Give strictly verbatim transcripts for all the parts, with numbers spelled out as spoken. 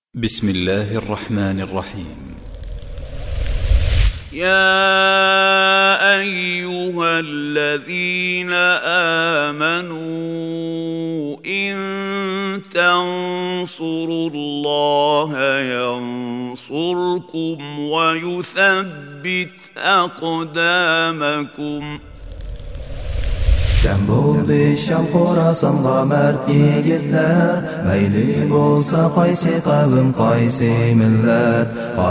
بسم الله الرحمن الرحيم. يا أيها الذين آمنوا إن تنصروا الله ينصركم ويثبت أقدامكم. Cem bo'ldi Sham Xorasonga mard yigitlar, mayli bo'lsa qaysi qavm qaysi millat,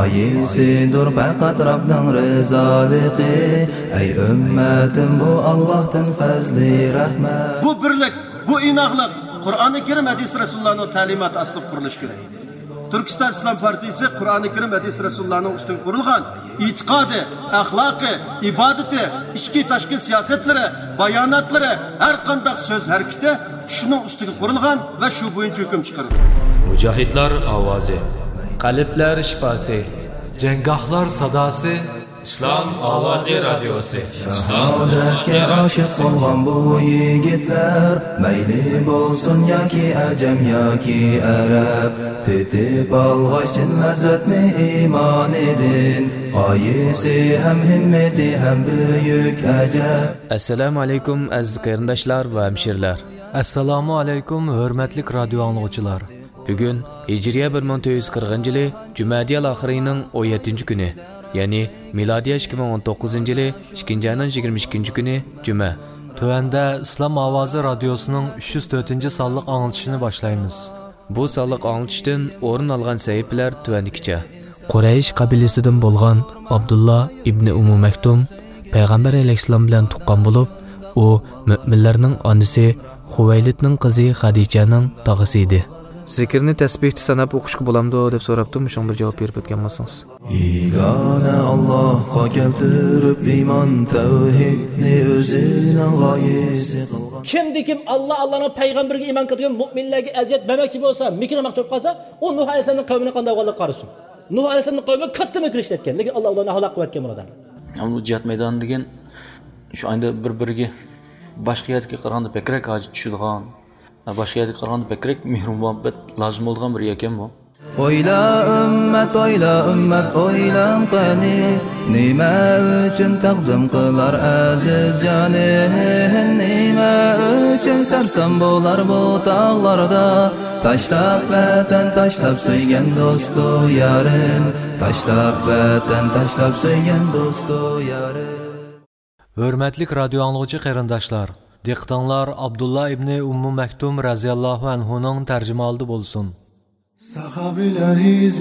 qaysidir faqat Rabbning rizoligi. Ey ummatim, bu Allohdan fazli rahmat. Bu birlik, bu inoqlik Qur'oni Karim hadis Rasulullohning ta'limoti asli qurilishi kerak. Turkiston Islom partiyasi Qur'oni Karim hadis Rasulullohning ustiga qurilgan e'tiqodi, axloqi, ibodati, ichki tashqi siyosatlari, bayonotlari, har qanday so'z harakati shuning ustiga qurilgan va shu bo'yicha hukm chiqaradi. Mujohidlar ovozi, qalblar shifosi, janggohlar sadosi, Islom ovozi radiosi. Saodatga oshiq bo'lgan bu yigitlar, mayli bo'lsin yoki ajam yoki arab, tetib olg'achin lazzatni iymon edin, qaysi ham himmati ham buyuk ajab. Assalomu alaykum aziz qarindoshlar va hamshirlar. Assalomu alaykum hurmatli radio anglovchilar. Bugun Hijriya bir ming to'rt yuz qirqinchi yili Jumadiyal oxirining o'n yettinchi kuni, ya'ni milodiya ikki ming o'n to'qqizinchi yili ikkinchi oyning yigirma ikkinchi kuni Juma. Tövəndə İslam Ovozi radiosining uch yuz to'rtinchi sonliq anglitishini boshlaymiz. Bu sonliq anglitishdan o'rin olgan sahifalar tuvanikicha. Quraysh qabilasidan bo'lgan Abdullah ibn Ummu Maktum payg'ambar alayhisalom bilan tuqqan bo'lib, u mu'minlarning onasi Xuvaylidning qizi Xadijaning tog'asi edi. Zikrni tasbihni sanab o'qishga bo'lamdi deb so'rabdim, shunga bir javob berib o'tgan bo'lsangiz. Yegona Allohga keltirib iymon tavhidni o'zining g'oyasi qilgan. Kimdi kim Alloh Allohning payg'ambariga iymon qilgan mu'minlarga aziyat bermoqchi bo'lsa, mikirmoqchi bo'lib qolsa, u Nuh alayhisolamning qavmini qanday qilib qarasin. Nuh alayhisolamning qavmi katta mikr ishlatgan, lekin Alloh ularni halok qilgan birodar. Bu jihad maydoni degan shu anda bir-biriga boshqa yerga qaraganda bekrak hojat tushadigan, boshqa yerga qaraganda bekrak mehr-muhabbat lozim bo'lgan bir ekan bu. Oyla ummat, oyla ummat, oylam qani, nima uchun taqdim qilar aziz jonim, nima uchun sarson bo'lar bu tog'larda, tashlab vatan, tashlab so'ygan do'stu yarin, tashlab vatan, tashlab so'ygan do'stu yarin. Hurmatli radio anglovchi qarindoshlar, diqqatinglar Abdullah ibn Ummu Maktum raziyallohu anhuning tarjimaldi bo'lsin. Sahabiler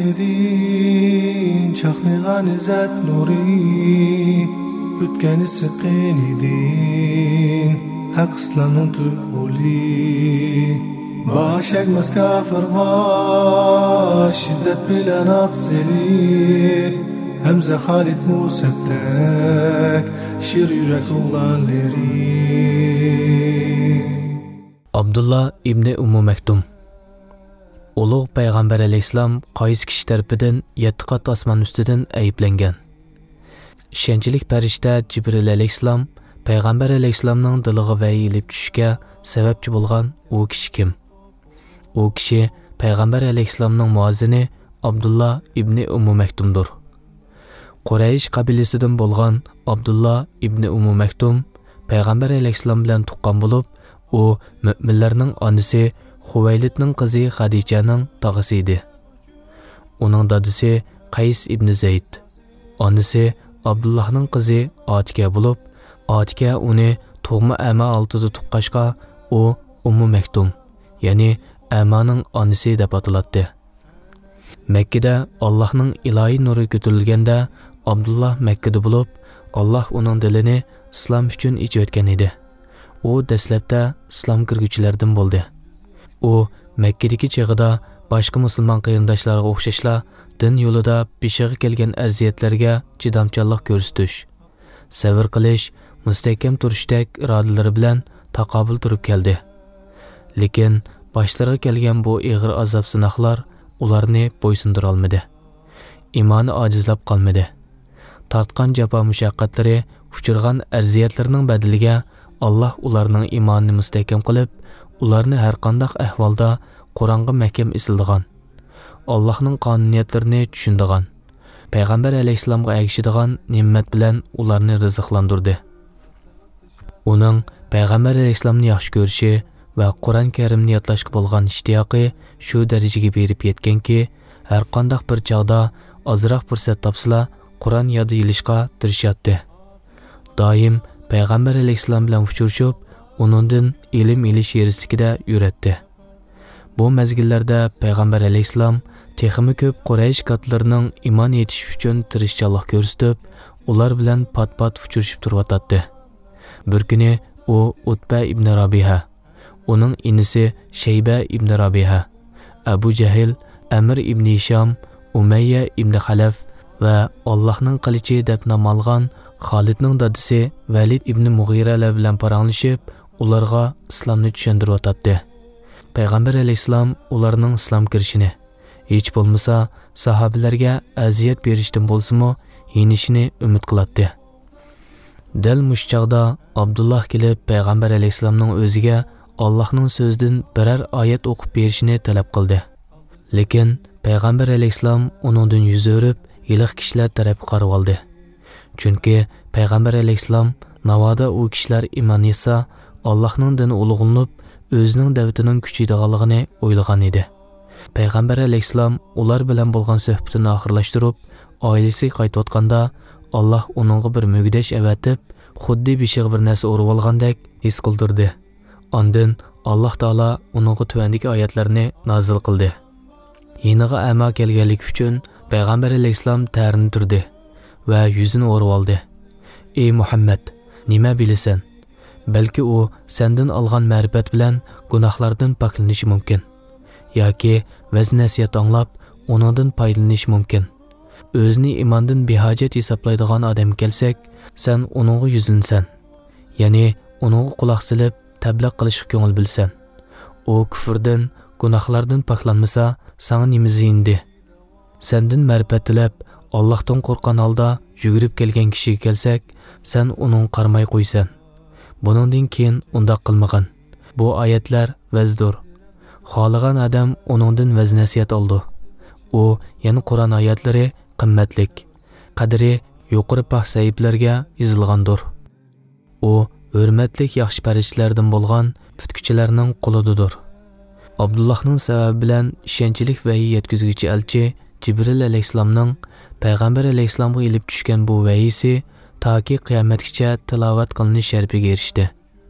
izledin, çaknıgan izzet nuri, bütkeni sıkın idin, hak İslam'ın tübuli. Baş ekmez kafirlar, şiddet bilen atselir, Hemze Halit Musettek, şir yürek oğlanları. Abdullah ibn Ummu Maktum Ulug' payg'ambar alayhisalom qaysi kishi tarafidan yetti qat osmon ustidan ayblangan. Ishonchlik farishta Jibril alayhisalom payg'ambar alayhisalomning diliga vahiy ilib tushishga sababchi bo'lgan u kishi kim? U kishi payg'ambar alayhisalomning muozzini Abdullah ibn Ummu Maktumdir. Quraysh qabilasidan bo'lgan Abdullah ibn Ummu Maktum payg'ambar alayhisalom bilan tuqqan bo'lib, u mu'minlarning onasi Xuvaylidning qizi Xadijaning tog'asi edi. Uning dadasi Qays ibn Zayd, onasi Abdullahning qizi Atika bo'lib, Atika uni tug'ma ama oltida tuqqashqa u Ummu Maktum, ya'ni amaning onasi deb ataladi. Makkada Allohning ilohiy nuri ko'tarilganda Abdullah Makkada bo'lib, Alloh uning dilini islom uchun ichib o'tgan edi. U dastlabda islom kirguvchilardan bo'ldi. U Makkadagi chig'ida boshqa musulmon qarindoshlarga o'xshashla din yo'lida peshiga kelgan arziyatlarga chidamchanlik ko'rsatish, sabr qilish, mustahkam turishdek irodalari bilan taqobil turib keldi. Lekin boshlariga kelgan bu og'ir azob sinoqlar ularni bo'ysundira olmadi. Iymoni ojizlab qolmadi. Tortgan jafo mushaqqatlari, uchirgan arziyatlarning badaliga Alloh ularning iymonini mustahkam qilib, ularni har qanday ahvolda Qur'onga mahkam isildigan. Allohning qonuniyatlarini tushundigan. Payg'ambar alayhissalomga ergishadigan ne'mat bilan ularni rizqlantirdi. Uning payg'ambar alayhissalomni yaxshi ko'rishi va Qur'on Karimni yodlashga bo'lgan ishtiyoqi shu darajaga berib yetganki, har qanday bir chog'da ozroq fursat topsala Qur'on yodi yilishga tirishadi. Doim payg'ambar alayhissalom bilan uchrashib, uningdan ilm ilish yerisida yuradi. Bu mezgillarda payg'ambar alayhissalom texmi ko'p Quraysh qatlarining iymon etish uchun tirishchilik ko'rsatib, ular bilan pat-pat uchrashib turibdi. Bir kuni u Utba ibn Rabiha, uning inisi Shayba ibn Rabiha, Abu Jahl, Amr ibn Hisham, Umayya ibn Xalaf va Allohning qilichi deb nom olgan Xolidning dadisi Valid ibn Mughiralar bilan paranglashib, ularga islomni tushuntirib Payg'ambar alayhissalom ularning islom kirishini, hech bo'lmasa sahobalarga aziyat berishdan bo'lsa-mu, yenishini umid qiladi. Dal mushchaqda Abdullah kelib payg'ambar alayhissalomning o'ziga Allohning so'zidan biror oyat o'qib berishini talab qildi. Lekin payg'ambar alayhissalom uningdan yuz o'rib, yiliq kishilar tarafga qarab oldi. Chunki payg'ambar alayhissalom navoda u kishilar iymon etsa, Allohning dini ulug'lanib, o'zining davlatining kuchaydiganligini o'ylagan edi. Payg'ambar alayhissalom ular bilan bo'lgan suhbatini oxirlashtirib, oilasiga qaytayotganda Alloh uningga bir mugdash avatib, xuddi beshiga bir narsa urib olgandek his qildirdi. Ondan Alloh taolo uningga tuvandagi oyatlarni nozil qildi. Yeniga ama kelganlik uchun payg'ambar alayhissalom tarini turdi va yuzini o'rib oldi. Ey Muhammad, nima bilasan? Balki u sendan olgan ma'rifat bilan gunohlardan poklanishi mumkin. yoki vaz nasihat anglab, onundan foydalanish mumkin. O'zini imondan behojat hisoblaydigan odam kelsak, sen uningga yuzinsan. Ya'ni uningga quloq silib, tabliq qilishga ko'ngil bilsan. U kufrdan, gunohlardan poklanmasa, sana nima ziyindi? Sendan ma'rifat tilab, Allohdan qo'rqgan holda yugurib kelgan kishiga kelsak, sen uning qarmay qo'ysan. Buningdan keyin undaq qilmagan. Bu oyatlar vazdur. Xohlagan odam uningdan vaz nasihat oldi. U, ya'ni Qur'on oyatlari qimmatlik, qadri yuqori pax sahiflarga yozilgandir. U hurmatlik yaxshi farishtalardan bo'lgan putkichilarning qulidir. Abdullahning sababi bilan ishonchlik vahiy yetkazuvchi elchi Jibril alayhissalomning payg'ambar alayhissalomga ilib tushgan bu vahiysi toki qiyomatgacha tilovat qilinish sharafiga erishdi.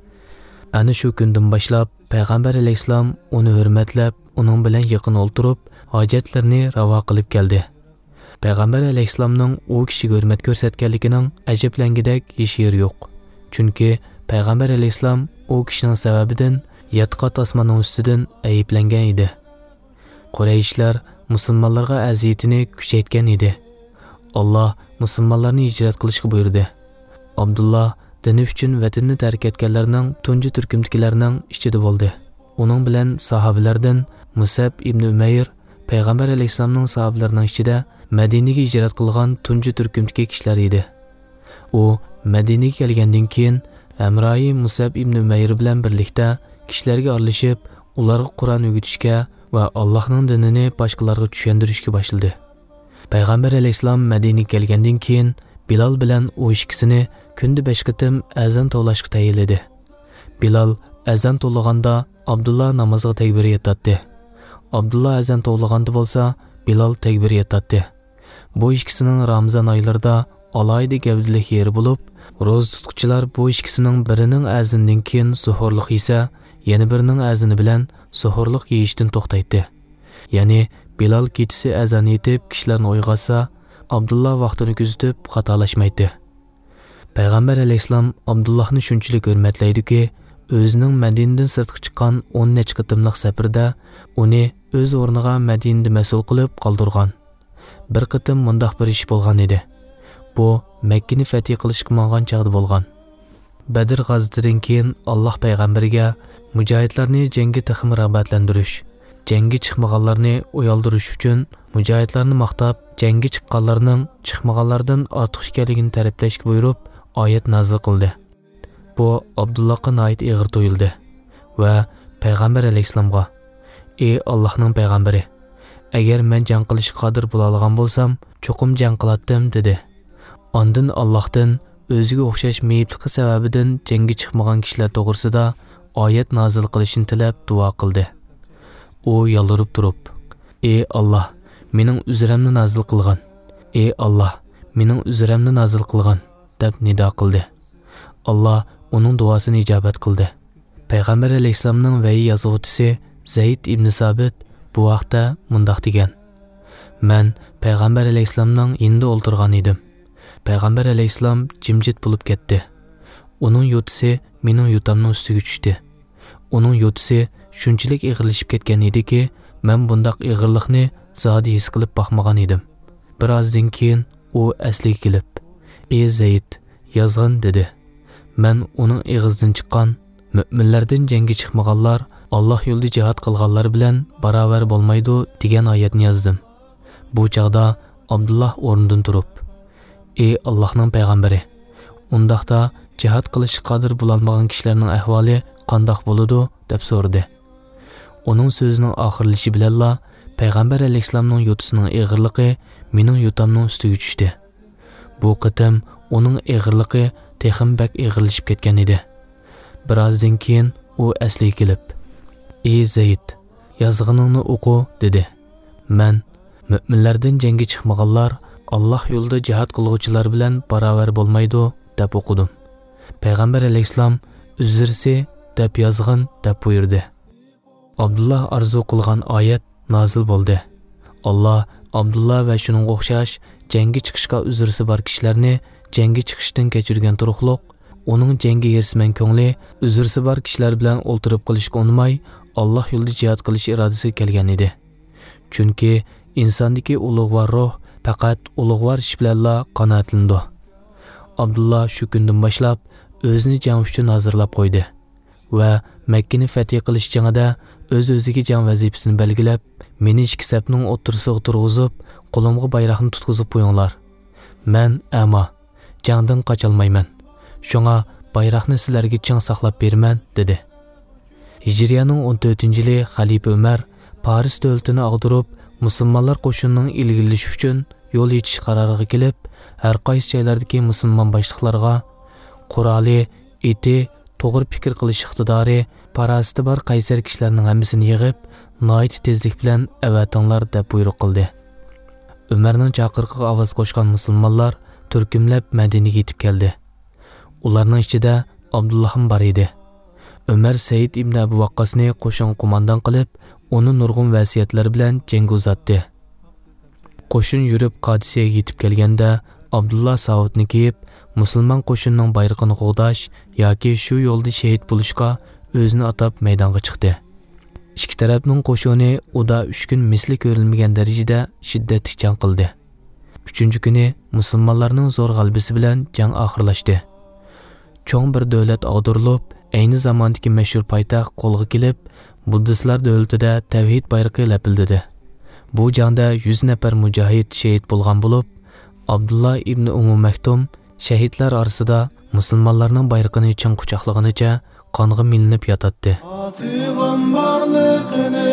Ana shu kundan boshlab payg'ambar alayhissalom uni hurmatlab, uning bilan yaqin o'ltirib, hojatlarini ravo qilib keldi. Payg'ambar alayhissalomning u kishiga hurmat ko'rsatganligining ajablangidek hech yer yo'q. Chunki payg'ambar alayhissalom u kishining sababidan yatqat osmonning ustidan ayiblangan edi. Qurayshlar musulmonlarga aziyatini kuchaytgan edi. Alloh musulmonlarni hijrat qilishga buyurdi. Abdullah dini uchun vatanni tark etganlarning tunji turkumdagilarning ichida bo'ldi. Uning bilan sahobalardan Musab ibn Umayr payg'ambar alayhissalomning sahobalarining ichida Madinaga hijrat qilgan tunji turkumdagi kishilar edi. U Madinaga kelgandan keyin Amroyi Musab ibn Umayr bilan birlikda kishilarga aralashib, ularga Qur'on o'rgatishga va Allohning dinini boshqalarga tushuntirishga boshladi. Payg'ambar alayhissalom Madinaga kelgandan keyin Bilal bilan u ikkisini kunda besh qatim azon to'lashga tayinladi. Bilal azon to'laganda Abdullah namozga takbir aytadi. Abdullah azon to'laganda bo'lsa, Bilal takbir aytadi. Bu ikkisining Ramazon oylarida alayda gavdalik yeri bo'lib, ro'z tutquchilar bu ikkisining birining azondan keyin suhurlik yesa, yana birining azoni bilan suhurlik yeyishdan to'xtaydi. Ya'ni Bilal kechasi azon etib kishilarni uyg'otsa, Abdullah vaqtini kuzatib xatolashmaydi. Payg'ambar alayhissalom Abdullahni shunchalik hurmatlaydiki, o'zining Madinadan sirtqa chiqqan o'n necha qatimliq safarda uni o'z o'rniga Madinada mas'ul qilib qoldirgan. Bir qatim mundaq bir ish bo'lgan edi. Bu Makkani fath qilishga ma'ngan chaqda bo'lgan. Badr g'azotiridan keyin Alloh payg'ambariga mujohidlarni jangga taxim rag'batlantirish, jangga chiqmaganlarni uyaldirish uchun mujohidlarni maqtab, jangga chiqqanlarning chiqmaganlardan ortiq ekanligini ta'riflashga buyurib, oyat nozil qildi. Bu Abdullahga noit ig'ir tuyuldi va payg'ambar alayhissalomga: "Ey Allohning payg'ambari, agar men jang qilishga qodir bo'la olgan bo'lsam, cho'qim jang qilatdim dedi. Ondan Allohdan o'ziga o'xshash meyliqi sababidan jangga chiqmagan kishilar to'g'risida oyat nozil qilishini tilab duo qildi. U yolurib turib, "Ey Alloh, mening uzrimni nozil qilgan. Ey Alloh, mening uzrimni nozil qilgan" deb nido qildi. Alloh uning duosini ijobat qildi. Payg'ambar alayhisolamning vahiy yozuvchisi Zayd ibn Sabit bu vaqtda mundoq degan: "Men Payg'ambar alayhisolamning yonida o'ltirgan edim. Payg'ambar alayhisolam jimjit bo'lib ketdi. Uning yotisi mening yotamning ustiga tushdi. Uning yotisi shunchalik ig'irlashib ketgan ediki, men bundoq ig'irlikni zodi his qilib boqmagan edim. Birozdan keyin u asliga kelib, "Ey Zayd, yozg'in" dedi. Men uning og'zidan chiqqan "Mu'minlardan jangga chiqmaganlar Alloh yo'lida jihad qilganlar bilan barobar bo'lmaydi" degan oyatni yozdim. Bu chaqda Abdullah o'rnidan turib, "Ey Allohning payg'ambari, undaqda jihad qilishga qodir bo'lolmagan kishilarning ahvoli qandoq bo'ladi?" deb so'radi. Uning so'zining oxirlashi bilanla Payg'ambar alayhisolamning yotisining og'irligi mening yotamning ustiga tushdi. Bu qitim uning og'irligi texim bak og'irlashib ketgan edi. Birozdan keyin u asliga kelib, "Ey Zayd, yozg'iningni o'qi" dedi. Men mu'minlardan jangga chiqmaganlar Alloh yo'lida jihad qiluvchilar bilan barobar bo'lmaydi deb o'qidim. Payg'ambar alayhisolam "Uzrsi" deb yozg'in deb buyurdi. Abdullah arzu qilgan oyat nozil bo'ldi. Alloh Abdullah va shuning o'xshash jangga chiqishga uzrsi bor kishilarni jangga chiqishdan kechirgan turuqliq, uning jangga yersman ko'ngli uzrsi bor kishilar bilan o'ltirib qilishga unmay Alloh yo'lida jihad qilish irodasi kelgan edi. Chunki insondagi ulug'vor ruh faqat ulug'vor ish bilanla qanoatlandi. Abdullah shu kundan boshlab o'zini jang uchun hozirlab qo'ydi va Makkani fath qilish jangida o'z-o'ziga jang vazifasini belgilab, meni ikki safning o'rtasiga turg'izib, qo'limga bayroqni tutqizib qo'yinglar. Men ama jangdan qocholmayman. Shunga bayroqni sizlarga ching saqlab berman dedi. Hijriyaning o'n to'rtinchi yili Xalifa Umar Paris davlatini ag'dirib, musulmonlar qo'shinining ilgirlashi uchun yo'l yechish qaroriga kelib, har qaysi joylardagi musulmon boshliqlarga quroli, eti, to'g'ri fikr qilish iqtidori, parasiti bor qaysar kishilarning hammasini yig'ib, noit tezlik bilan avatinglar deb buyruq qildi. Umarning chaqiriqiga ovoz qo'shgan musulmonlar turkumlab Madinaga yetib keldi. Ularning ichida Abdullah ham bor edi. Umar Said ibn Abu Waqqasni qo'shin qo'mondan qilib, uni nurg'un vasiyatlar bilan jangga uzatdi. Qo'shin yurib Qadisiyaga yetib kelganda Abdullah savutni kiyib, musulmon qo'shinining bayrog'ini qo'g'dash yoki shu yo'lda shahid bo'lishga o'zini atab maydonga chiqdi. Ikki tarafning qo'shini uda uch kun misli ko'rilmagan darajada shiddatli jang qildi. uchinchi kuni musulmonlarning zo'r g'alabasi bilan jang oxirlashdi. Cho'ng bir davlat ag'dirilib, ayni zamondagi mashhur poytaxt qo'lga kelib, buddistlar davlatida tavhid bayrog'i lapildidi. Bu jangda yuz nafar mujohid shahid bo'lgan bo'lib, Abdullah ibn Ummu Maktum shahidlar orasida musulmonlarning bayrog'ini ching quchoqlaganicha qonga milinib yotadi. Payg'ambarligini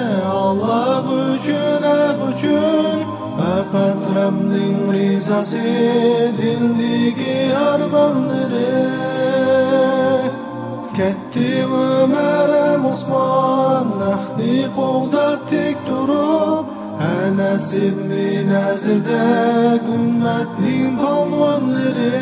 Alloh uchun, uchun faqat Rabbning rizasi dildagi armonlari. Ketdi Umar Usmon nahni qo'g'dab tek turib, Anas ibn Nazirda ummatning polvonlari.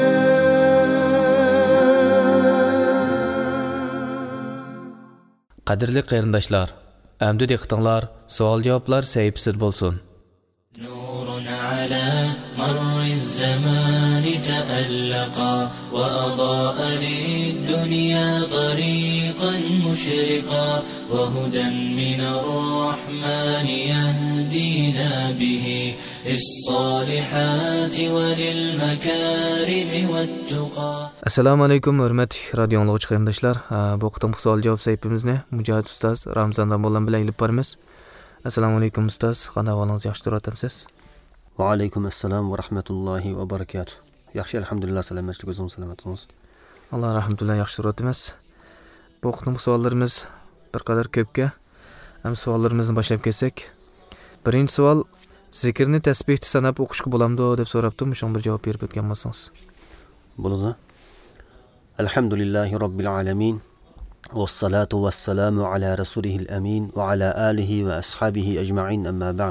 Qadrli qarindoshlar, endi diqqatinglar, savol-javoblar sahifasida bo'lsin. نور على مر الزمان تألقا وأضاء للدنيا طريقا مشرقا وهدى من الرحمن يهدينا به للصالحات وللمكارم والتقى. Assalomu alaykum hurmatli radio anglag'uchi qarindoshlar. Bu qitimli savol-javob sayfimizni Mujohid ustoz Ramzan Damollan bilan ilib boramiz. Assalomu alaykum ustoz, qanday ahvolingiz, yaxshi turibmisiz? Va alaykum assalom va rahmatullohi va barakatuh. Yaxshi, alhamdulillah, salomatlik, o'zingiz salomatsizmi? Alloh rahmatullah, yaxshi turibmiz. Bu qitimli savollarimiz bir qadar ko'pga. Ham savollarimizni boshlab ketsak, Birinchi savol, zikrni tasbihni sanab o'qishga bo'lamdi deb so'rabdi. Shunga bir javob berib o'tgan bo'lsangiz. Bo'ladi. Alhamdulillahi robbil alamin. Wassalatu wassalamu ala rasulihil amin va ala alihi va ashabihi ajma'in amma ba'd.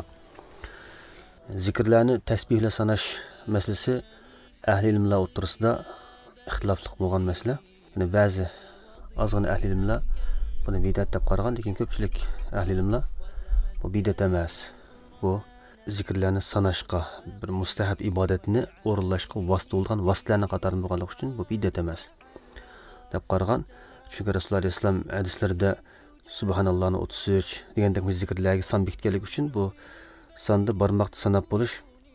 Zikrlarni tasbihla sanash masalasi ahli ilmlar o'rtasida ixtilofli bo'lgan masala. Ya'ni ba'zi ozgina ahli ilmlar buni bidat deb qaragan, lekin ko'pchilik ahli ilmlar bu bidat emas. Bu zikrlarni sanashqa, bir mustahab ibodatni o'rinlashga vosita bo'lgan vositalarning qatorida bo'lganligi uchun bu bidat emas deb qaragan. Chunki Rasululloh alayhisalom hadislarida subhanallohni o'ttiz uch degandek zikrlarga son bekitganlik uchun bu sonda barmoqni sanab bo'lish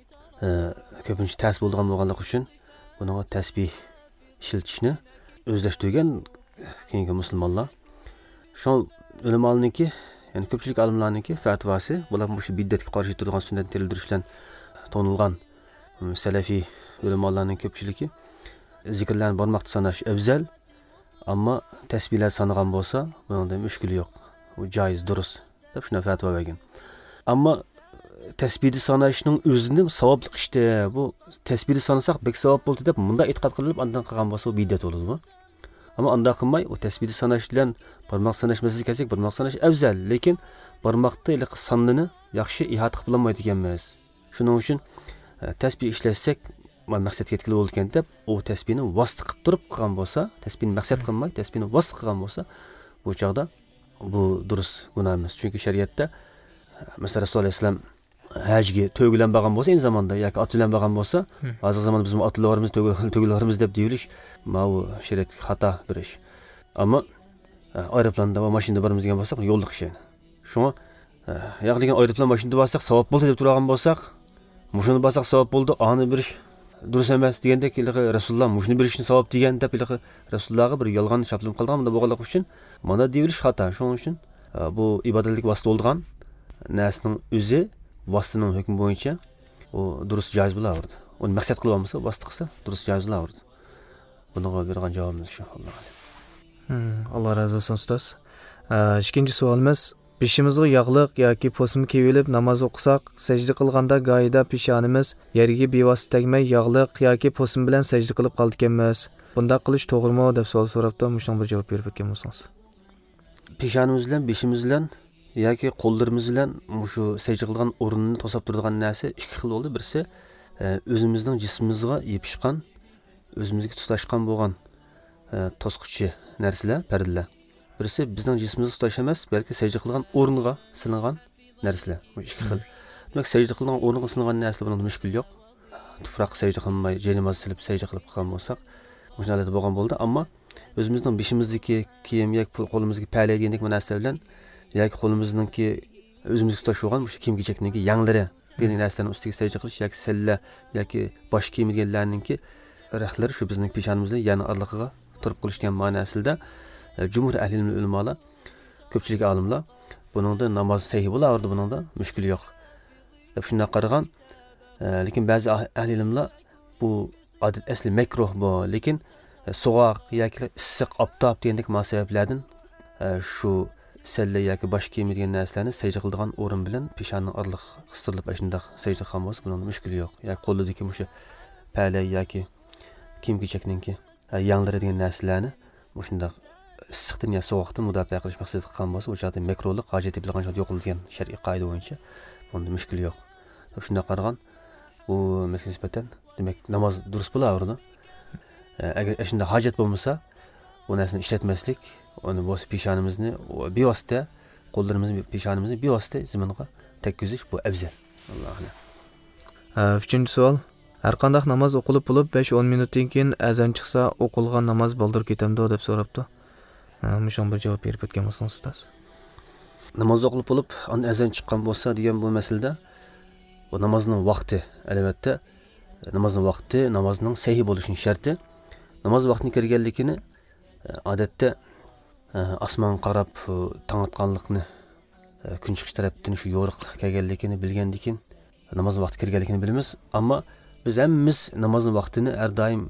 ko'pincha tas bo'lgan bo'lganligi uchun buni tasbih ishlatishni o'zlashtirgan keyingi musulmonlar. Shu ulamolarniki, ya'ni ko'pchilik olimlarniki fatvosi bular shu biddatga qarshi turgan sunnatni terildirishdan tonilgan salafiy ulamolarning ko'pchiligi zikrlarni barmoqni sanash afzal, ammo tasbihlar sanagan bo'lsa bunda mushkul yo'q. Bu joiz, durust deb shuna fatvo bergan. Ammo tasbihni sanashning o'zini savobli ishda bu tasbihni sanasak bek savob bo'ldi deb bunda e'tiqod qilinib undan qilgan bo'lsa u biddat bo'ladi. Ammo unda qilmay o tasbihni sanash bilan barmoq sanash masalasiga kelsak, barmoq sanash afzal, lekin barmoqni iliq sonini yaxshi ihota qilib bo'lmaydi ekanmiz. Shuning uchun tasbih ishlatsak, maqsadga yetkazib bo'ldi ekan deb o tasbihni vosita qilib turib qilgan bo'lsa, tasbihni maqsad qilmay, tasbihni vosita qilgan bo'lsa, bu chog'da bu durust gunoh emas. Chunki shariatda masalan Rasululloh alayhisalom hajga to'ygulan bo'lgan bo'lsa, in zamonda yoki otlan bo'lgan bo'lsa, hozir zamonda biz otlarimiz to'ygularimiz deb deyilish, bu shariat xato bir ish. Ammo aeroplanda va mashinada boramiz degan bo'lsak, yo'lda qishaydi. Shunga yo'qligan aeroplan mashinada borsak, savob bo'ldi deb turgan bo'lsak, mushuni borsak savob bo'ldi, ani bir ish durust emas degandek Rasululloh mushuni berishni savob degan deb Rasulullohga bir yolg'on shaplim qilgan bunda bo'lganligi uchun mana deyilish xato. Shuning uchun bu ibodatlik vosita bo'lgan narsaning o'zi vositaning hukmi bo'yicha u durust joiz bo'laverdi. Uni maqsad qilib olmasa, vosita qilsa durust joiz bo'laverdi. Bunga bergan javobimiz shu. Alloh razı olsun ustoz. Ikkinchi savolimiz, beshimizga yog'liq yoki po'sim kevilib namoz o'qisak, sajda qilganda go'ida peshonimiz yerga bevosita tegmay yog'liq yoki po'sim bilan sajda qilib qoldi ekanmiz. Bunda qilish to'g'rimi deb savol so'rabdi. Shunga bir javob berib o'tgan bo'lsangiz. Peshonimiz bilan, beshimiz bilan yoki qo'llarimiz bilan shu sajda qilgan o'rinni to'sab turadigan narsa ikki xil bo'ldi. Birisi o'zimizning jismimizga yepishgan, o'zimizga tutashgan bo'lgan to'squchi narsalar, pardalar. Birisi bizning jismimizni tutash emas, balki sajda qilgan o'ringa silingan narsalar. Bu ikki xil. Demak, sajda qilgan o'ringa silingan narsalar bundan mushkul yo'q. Tuproq sajda qilmay, jenimiz silib sajda qilib qilgan bo'lsak, mushunday bo'lgan bo'ldi. Ammo o'zimizning beshimizdagi kiyim yoki qo'limizga palay degandek narsa bilan yoki qo'limizningki o'zimizga tutash bo'lgan o'sha kiyim-kechakninki yanglari degan narsalarning ustiga sajda qilish yoki salla yoki bosh kiyim deganlarninki rahtlari shu bizning peshonimizning yana orlig'iga turib qilish degan ma'nosida jumhur ahli ilm ulamolar, ko'pchilik olimlar buningda namoz sahih bo'laverdi, buningda mushkul yo'q deb shunday qaragan. Lekin ba'zi ahli ilmlar bu odat asli makruh bu, lekin so'g'oq yoki issiq oftob degandek masablardan shu salla yoki bosh kiyim degan narsalarni sajda qiladigan o'rin bilan peshonning orliq qistirilib shunday sajda qilgan bo'lsa, buningda mushkul yo'q. Yoki qo'lidagi o'sha palay yoki kiyim-kechakninki yanglari degan narsalarni shunday issiqdan yo sovuqdan mudofaa qilish maqsadida qilgan bo'lsa, o'sha yerda makruhlik hojat etilgan joyda yo'qilgan shar'iy qoida bo'yicha bunda mushkul yo'q. Shunday qaragan bu masalga nisbatan demak namoz durust bo'laverdi. Agar shunda hojat bo'lmasa, bu narsani ishlatmaslik, uni bo'lsa peshonimizni bevosita, qo'llarimizni peshonimizni bevosita zaminga tekkizish bu afzal. Alloh alam. Uchinchi savol. Har qanday namoz o'qilib bo'lib besh o'n minutdan keyin azon chiqsa, o'qilgan namoz bo'ldirib ketamdi deb so'rabdi. Mushun bir javob berib o'tgan bo'lsangiz ustoz. Namoz o'qilib bo'lib, azon chiqqan bo'lsa degan bu masalada bu namozning vaqti, albatta namozning vaqti, namozning sahih bo'lishini sharti. Namoz vaqtining kirganligini odatda osmon qarab tong otganlikni, kun chiqish tarafdan shu yo'riq kelganligini bilgandan keyin namoz vaqti kirganligini bilamiz. Ammo biz hammamiz namozning vaqtini har doim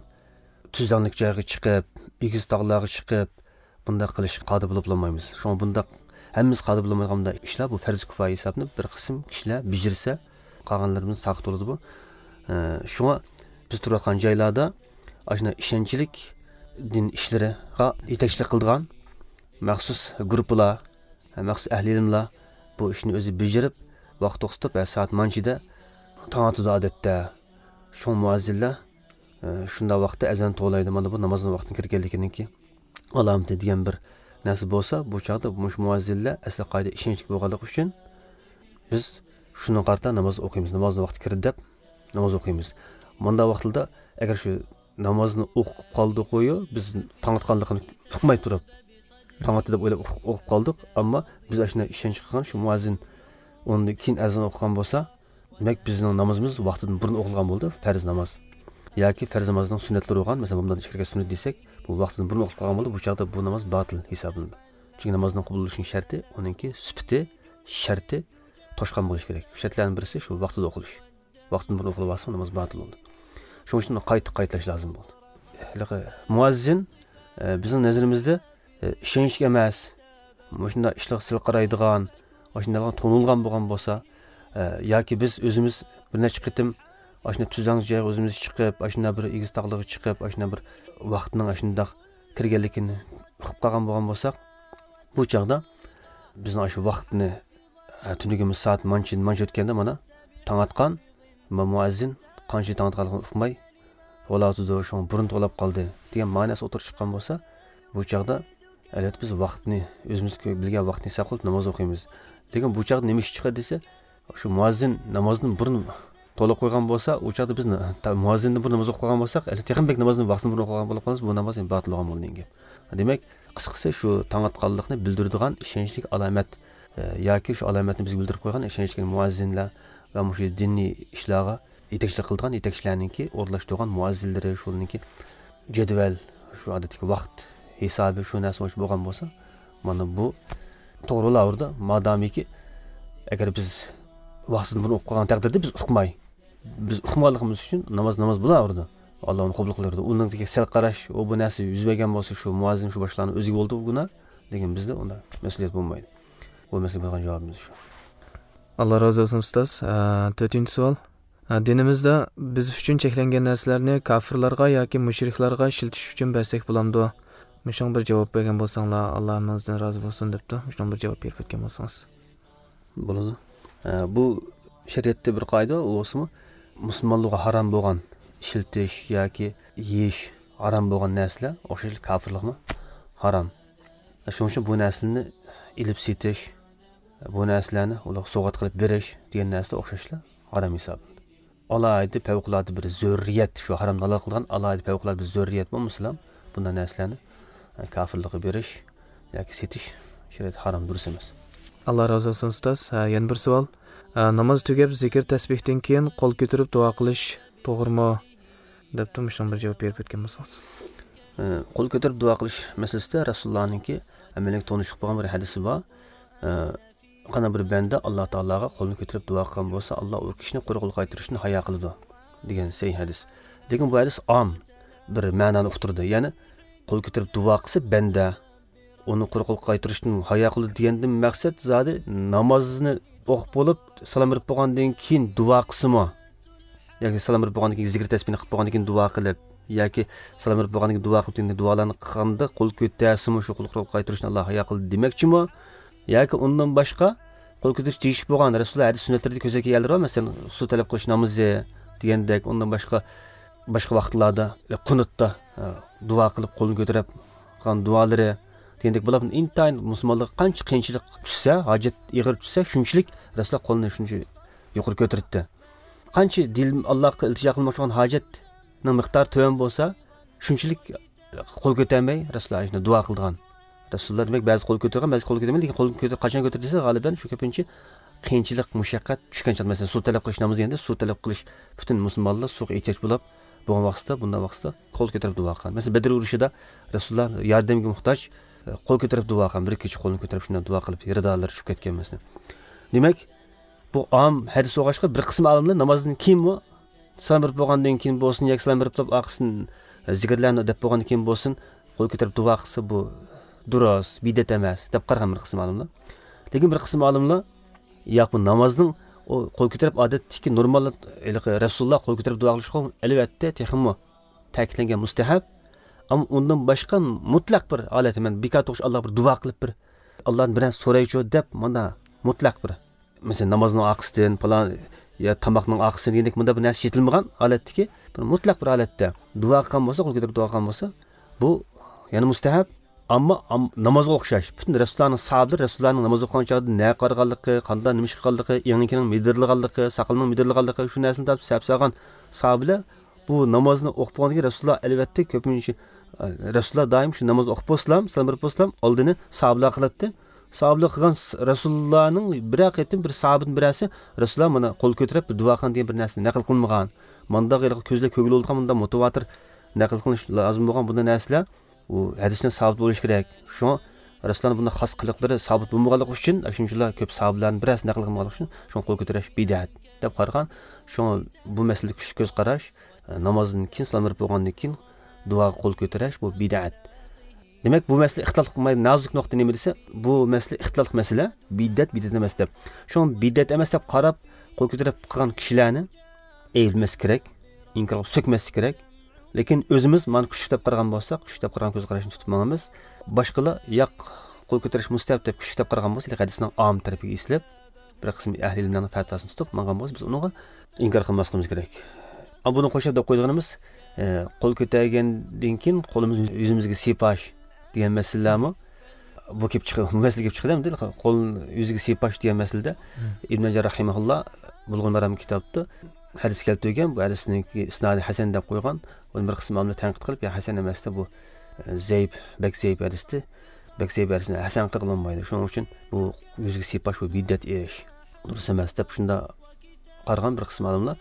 tuzlanlik joyga chiqib, egiz tog'larga chiqib bunday qilish qodir bo'lib olmaymiz. Shunga bunday hammamiz qodir bo'lmayotganda ishlar bu farz kifoya hisoblanib bir qism kishilar bijirsa qolganlarimiz saqit bo'ladi bu. Shunga biz turayotgan joylarda ashuna ishonchlik din ishlariga yetakchilik qiladigan maxsus guruhlar, maxsus ahli ilmlar bu ishni o'zi bijirib vaqt to'xtatib soat manchida tong otadi odatda. Shu muazzinlar shunda vaqtda azon to'laydi. Mana bu namozning vaqtini kirganliginiki alamati degan bir narsa bo'lsa, bu chaqda bu muazzinlar asli qoida ishonchli bo'lganligi uchun biz shuni qarta namoz o'qiymiz. Namozning vaqti kirdi deb namoz o'qiymiz. Bunda vaqtida agar shu namozni o'qib qoldik qo'yo, biz tong otganligini uqmay turib, tong otdi deb o'ylab o'qib qoldik, ammo biz ashuna ishonch qilgan shu muazzin undan keyin azon o'qigan bo'lsa, demak bizning namozimiz vaqtidan burun o'qilgan bo'ldi, farz namoz. Yoki farz namozning sunnatlari bo'lgan, masalan, bundan ichkariga sunnat desak, bu vaqtidan burun o'qib qolgan bo'ldi, bu chaqda bu namoz batil hisoblanadi. Chunki namozning qabul bo'lishining sharti, uningki sifati, sharti toshqan bo'lish kerak. Shartlarning birisi shu vaqtida o'qilish. Vaqtidan burun o'qilib olsa, namoz batil bo'ldi. Shuning uchun qayta qaytlash lozim bo'ldi. Muazzin bizning nazarimizda ishonchli emas, shunda ishlar sil qaraydigan, shunday to'nilgan bo'lgan bo'lsa, yoki biz o'zimiz bir necha qitim ashuna tuzang joyga o'zimiz chiqib, ashuna bir egiz tog'liga chiqib, ashuna bir vaqtning ashunda kirganligini uqib qolgan bo'lgan bo'lsak, bu chaqda bizning shu vaqtni tunigimiz soat mancha mancha o'tganda mana tong otgan muazzin qancha tong otganligini uqmay bo'ladi, shu burun to'lab qoldi degan ma'nosi o'tirib chiqqan bo'lsa, bu chaqda albatta biz vaqtni o'zimiz bilgan vaqtni hisob qilib namoz o'qiymiz. Lekin bu chaqda nima ish chiqadi desa, shu muazzin namozni burun to'lab qo'ygan bo'lsa, u chaqda biz muazzinni burun namoz o'qib qo'ygan bo'lsak, albatta yaqinbek namozni vaqtini burun o'qigan bo'lib qolsa, bu namoz batil bo'lgan bo'lgan gap. Demak, qisqasi shu tong otganlikni bildiradigan ishonchli alomat yoki shu alomatni bizga bildirib qo'ygan ishonchli muazzinlar va shu diniy ishlarga yetakchilik qiladigan yetakchilarningki o'rlashtirgan muazzinlari, shuningki jadval, shu odatdagi vaqt hisobi shu narsa bo'lgan bo'lsa, mana bu to'g'rilardi. Madamiki agar biz vaqtini buni o'qib qolgan taqdirda biz uqmay, biz uqmaligimiz uchun namoz namoz bo'lardi. Alloh uni qabul qilardi. Uningdagi sal qarash, u bu narsa yuz bergan bo'lsa, shu muazzin shu boshlarni o'ziga bo'ldi bu guna, lekin bizda unda mas'uliyat bo'lmaydi. Bu masala bo'lgan javobimiz shu. Alloh rozi bo'lsin ustoz. to'rtinchi savol. Dinimizda biz uchun cheklangan narsalarni kofirlarga yoki mushriklarga ishiltish uchun bersak bo'lamdi. Mishon bir javob bergan bo'lsanglar, Allohimizdan rozi bo'lsin debdi. Mishon bir javob berib ketgan bo'lsangiz. Bo'ladi. Bu shariatda bir qoida o'simi musulmonlarga harom bo'lgan ishiltish yoki yeyish harom bo'lgan narsalar o'sha kofirlikmi? Harom. Shuning uchun bu narsalarni ilib setish, bu narsalarni ular sovg'at qilib berish degan narsa o'xshashlar harom hisoblanadi. Alayda favqulodda bir zurriyat, shu harom halol qilgan alayda favqulodda bir zurriyat bo'lmasa, bunday narsalarni kofirlikka berish yoki setish shariat harom durust emas. Alloh rozi bo'lsin ustoz. Yana bir savol. Namoz tugab zikr tasbihdan keyin qo'l ko'tarib duo qilish to'g'rimi? Debdi, mishon bir javob berib ketgan bo'lsangiz. Qo'l ko'tarib duo qilish masalasida Rasulullohning amaliy to'nishib bo'lgan bir hadisi bor. Qana bir banda Alloh taologa qo'lini ko'tarib duo qilgan bo'lsa, Alloh u kishini qo'l qaytirishni hayo qiladi degan sahih hadis. Lekin bu hadis am bir ma'noni uqtirdi. Ya'ni qo'l ko'tarib duo qilsa banda uni qo'l qaytirishni hayo qiladi degandan maqsad zodi namozni o'qib bo'lib salom berib bo'lgandan keyin duo qilsimi yoki salom berib bo'lgandan keyin zikr tasbihni qilib bo'lgandan keyin duo qilib yoki salom berib bo'lgandan keyin duo qilib duolarni qilganda qo'l ko'tarsimi shu qo'l qaytirishni Alloh hayo qildi demakchimi yoki undan boshqa qo'l ko'tarish deyish bo'lgan Rasululloh hadis sunnatlarida ko'zga kelganlar, masalan, suv talab qilish namozi degandek, undan boshqa boshqa vaqtlarda qunutda duo qilib qo'lni ko'tarib qilgan duolari degandek bo'lib, intayin musulmonlar qancha qiyinchilik tushsa, hojat ig'ir tushsa, shunchalik Rasululloh qo'lni shuncha yuqori ko'tardi. Qancha dil Allohga iltijo qilmoqchigan hojatning miqdori to'g'ri bo'lsa, shunchalik qo'l ko'tarmay Rasululloh shuni duo qilgan. Rasululloh demak ba'zi qo'l ko'targan, ba'zi qo'l ko'tarmaydi, lekin qo'l ko'tarib qachon ko'tardi desa, g'aliban shu ko'pincha qiyinchilik, mushaqqat tushgan chog'da, masalan, suv talab qilish namozi deganda, suv talab qilish butun musulmonlar suvga ehtiyoj bo'lib, bo'lgan vaqtda, bunday vaqtda qo'l ko'tarib duo qilgan. Masalan, Badr urushida Rasululloh yordamga muhtoj, qo'l ko'tarib duo qilgan, bir kishi qo'lini ko'tarib shunday duo qilib, yaradolar tushib ketgan masalan. Demak, bu am hadis o'qishga bir qism olimlar namozdan keyin bu salom berib bo'lgandan keyin bo'lsin, yoki salom berib turib aqsin zikrlarni deb bo'lgandan keyin bo'lsin, qo'l ko'tarib duo qilsa bu durust, bidat emas deb qaragan bir qism olimlar. Lekin bir qism olimlar yo'q bu namozning o qo'l ko'tarib odatdagi normal Rasululloh qo'l ko'tarib duo qilishga albatta texmo ta'kidlangan mustahab, ammo undan boshqa mutlaq bir holat men bekor to'g'rish Alloh bir duo qilib bir Allohdan bir narsa so'raychi deb mana mutlaq bir mesela namozning oqisidan falan ya tamoqning oqisidan dedik bunda bir narsa yetilmagan holatdagi bir mutlaq bir holatda duo qilgan bo'lsa, qo'l ko'tarib duo qilgan bo'lsa, bu yana mustahab. Ammo namozga o'xshash. Butun Rasulullohning sahobalari Rasulullohning namoz o'qigan chog'da ne qarg'anligi, qanday nima ish qilganligi, yangining midirlig'anligi, saqalning midirlig'anligi shu narsani tatib sabsagan sahobalar bu namozni o'qib bo'lgandan Rasululloh albatta ko'pincha Rasululloh doim shu namoz o'qib bo'lsam, salom bo'lsam, oldini sahobalar qiladi. Sahobalar qilgan Rasulullohning bir aqetim bir sahabin birasi Rasululloh mana qo'l ko'tarib duo qilgan degan bir narsani naql qilmagan. Manda ko'zlar ko'gil bo'lgan bunda mutawatir naql qilish lozim bo'lgan bunday narsalar u hadisning sabit bo'lishi kerak. Shu Rasululloh bunday xos qiliqlari sabit bo'lmaganligi uchun, shunchalar ko'p sahobalarning birasi naql qilganligi uchun shu qo'l ko'tarish bid'at deb qaragan. Shu bu masala kuch ko'z qarash, namozdan keyin salom bo'lgandan keyin duo qo'l ko'tarish bu bid'at. Demak, bu masala ixtilof qilmay nozik nuqta nima desa, bu masala ixtilof masala, bid'at bid'at emas deb. Shu bid'at emas deb qarab qo'l ko'tarib qilgan kishilarni eylmas kerak, inkor qilib so'kmas kerak. Lekin o'zimiz mana kuch deb qaragan bo'lsak, kuch deb qaragan ko'z qarashni tutib mangamiz. Boshqalar yo'q qo'l ko'tarish mustahab deb kuch deb qaragan bo'lsa, hadisning om tarafiga islab, bir qism ahli ilmning fatvosini tutib mangan bo'lsa, biz uni inkor qilmasligimiz kerak. Ammo buni qo'shib deb qo'yganimiz, qo'l ko'targandan keyin qo'limiz yuzimizga sipash degan masalami bu kelib chiqadi, bu masala kelib chiqadimi deydi, qo'l yuziga sipash degan masalada Ibn Hajar rahimahulloh Bulg'ul Maram kitobda hadis keltirgan, bu hadisning isnodi hasan deb qo'ygan. Uni bir qism olimlar tanqid qilib, ya hasan emasda bu Zayb, Bak Zayb hadisdi. Bak Zayb hadisini hasan qilolmaydi. Shuning uchun bu yuziga sipash bu bid'at ish. Durust emas deb shunda qaragan bir qism olimlar.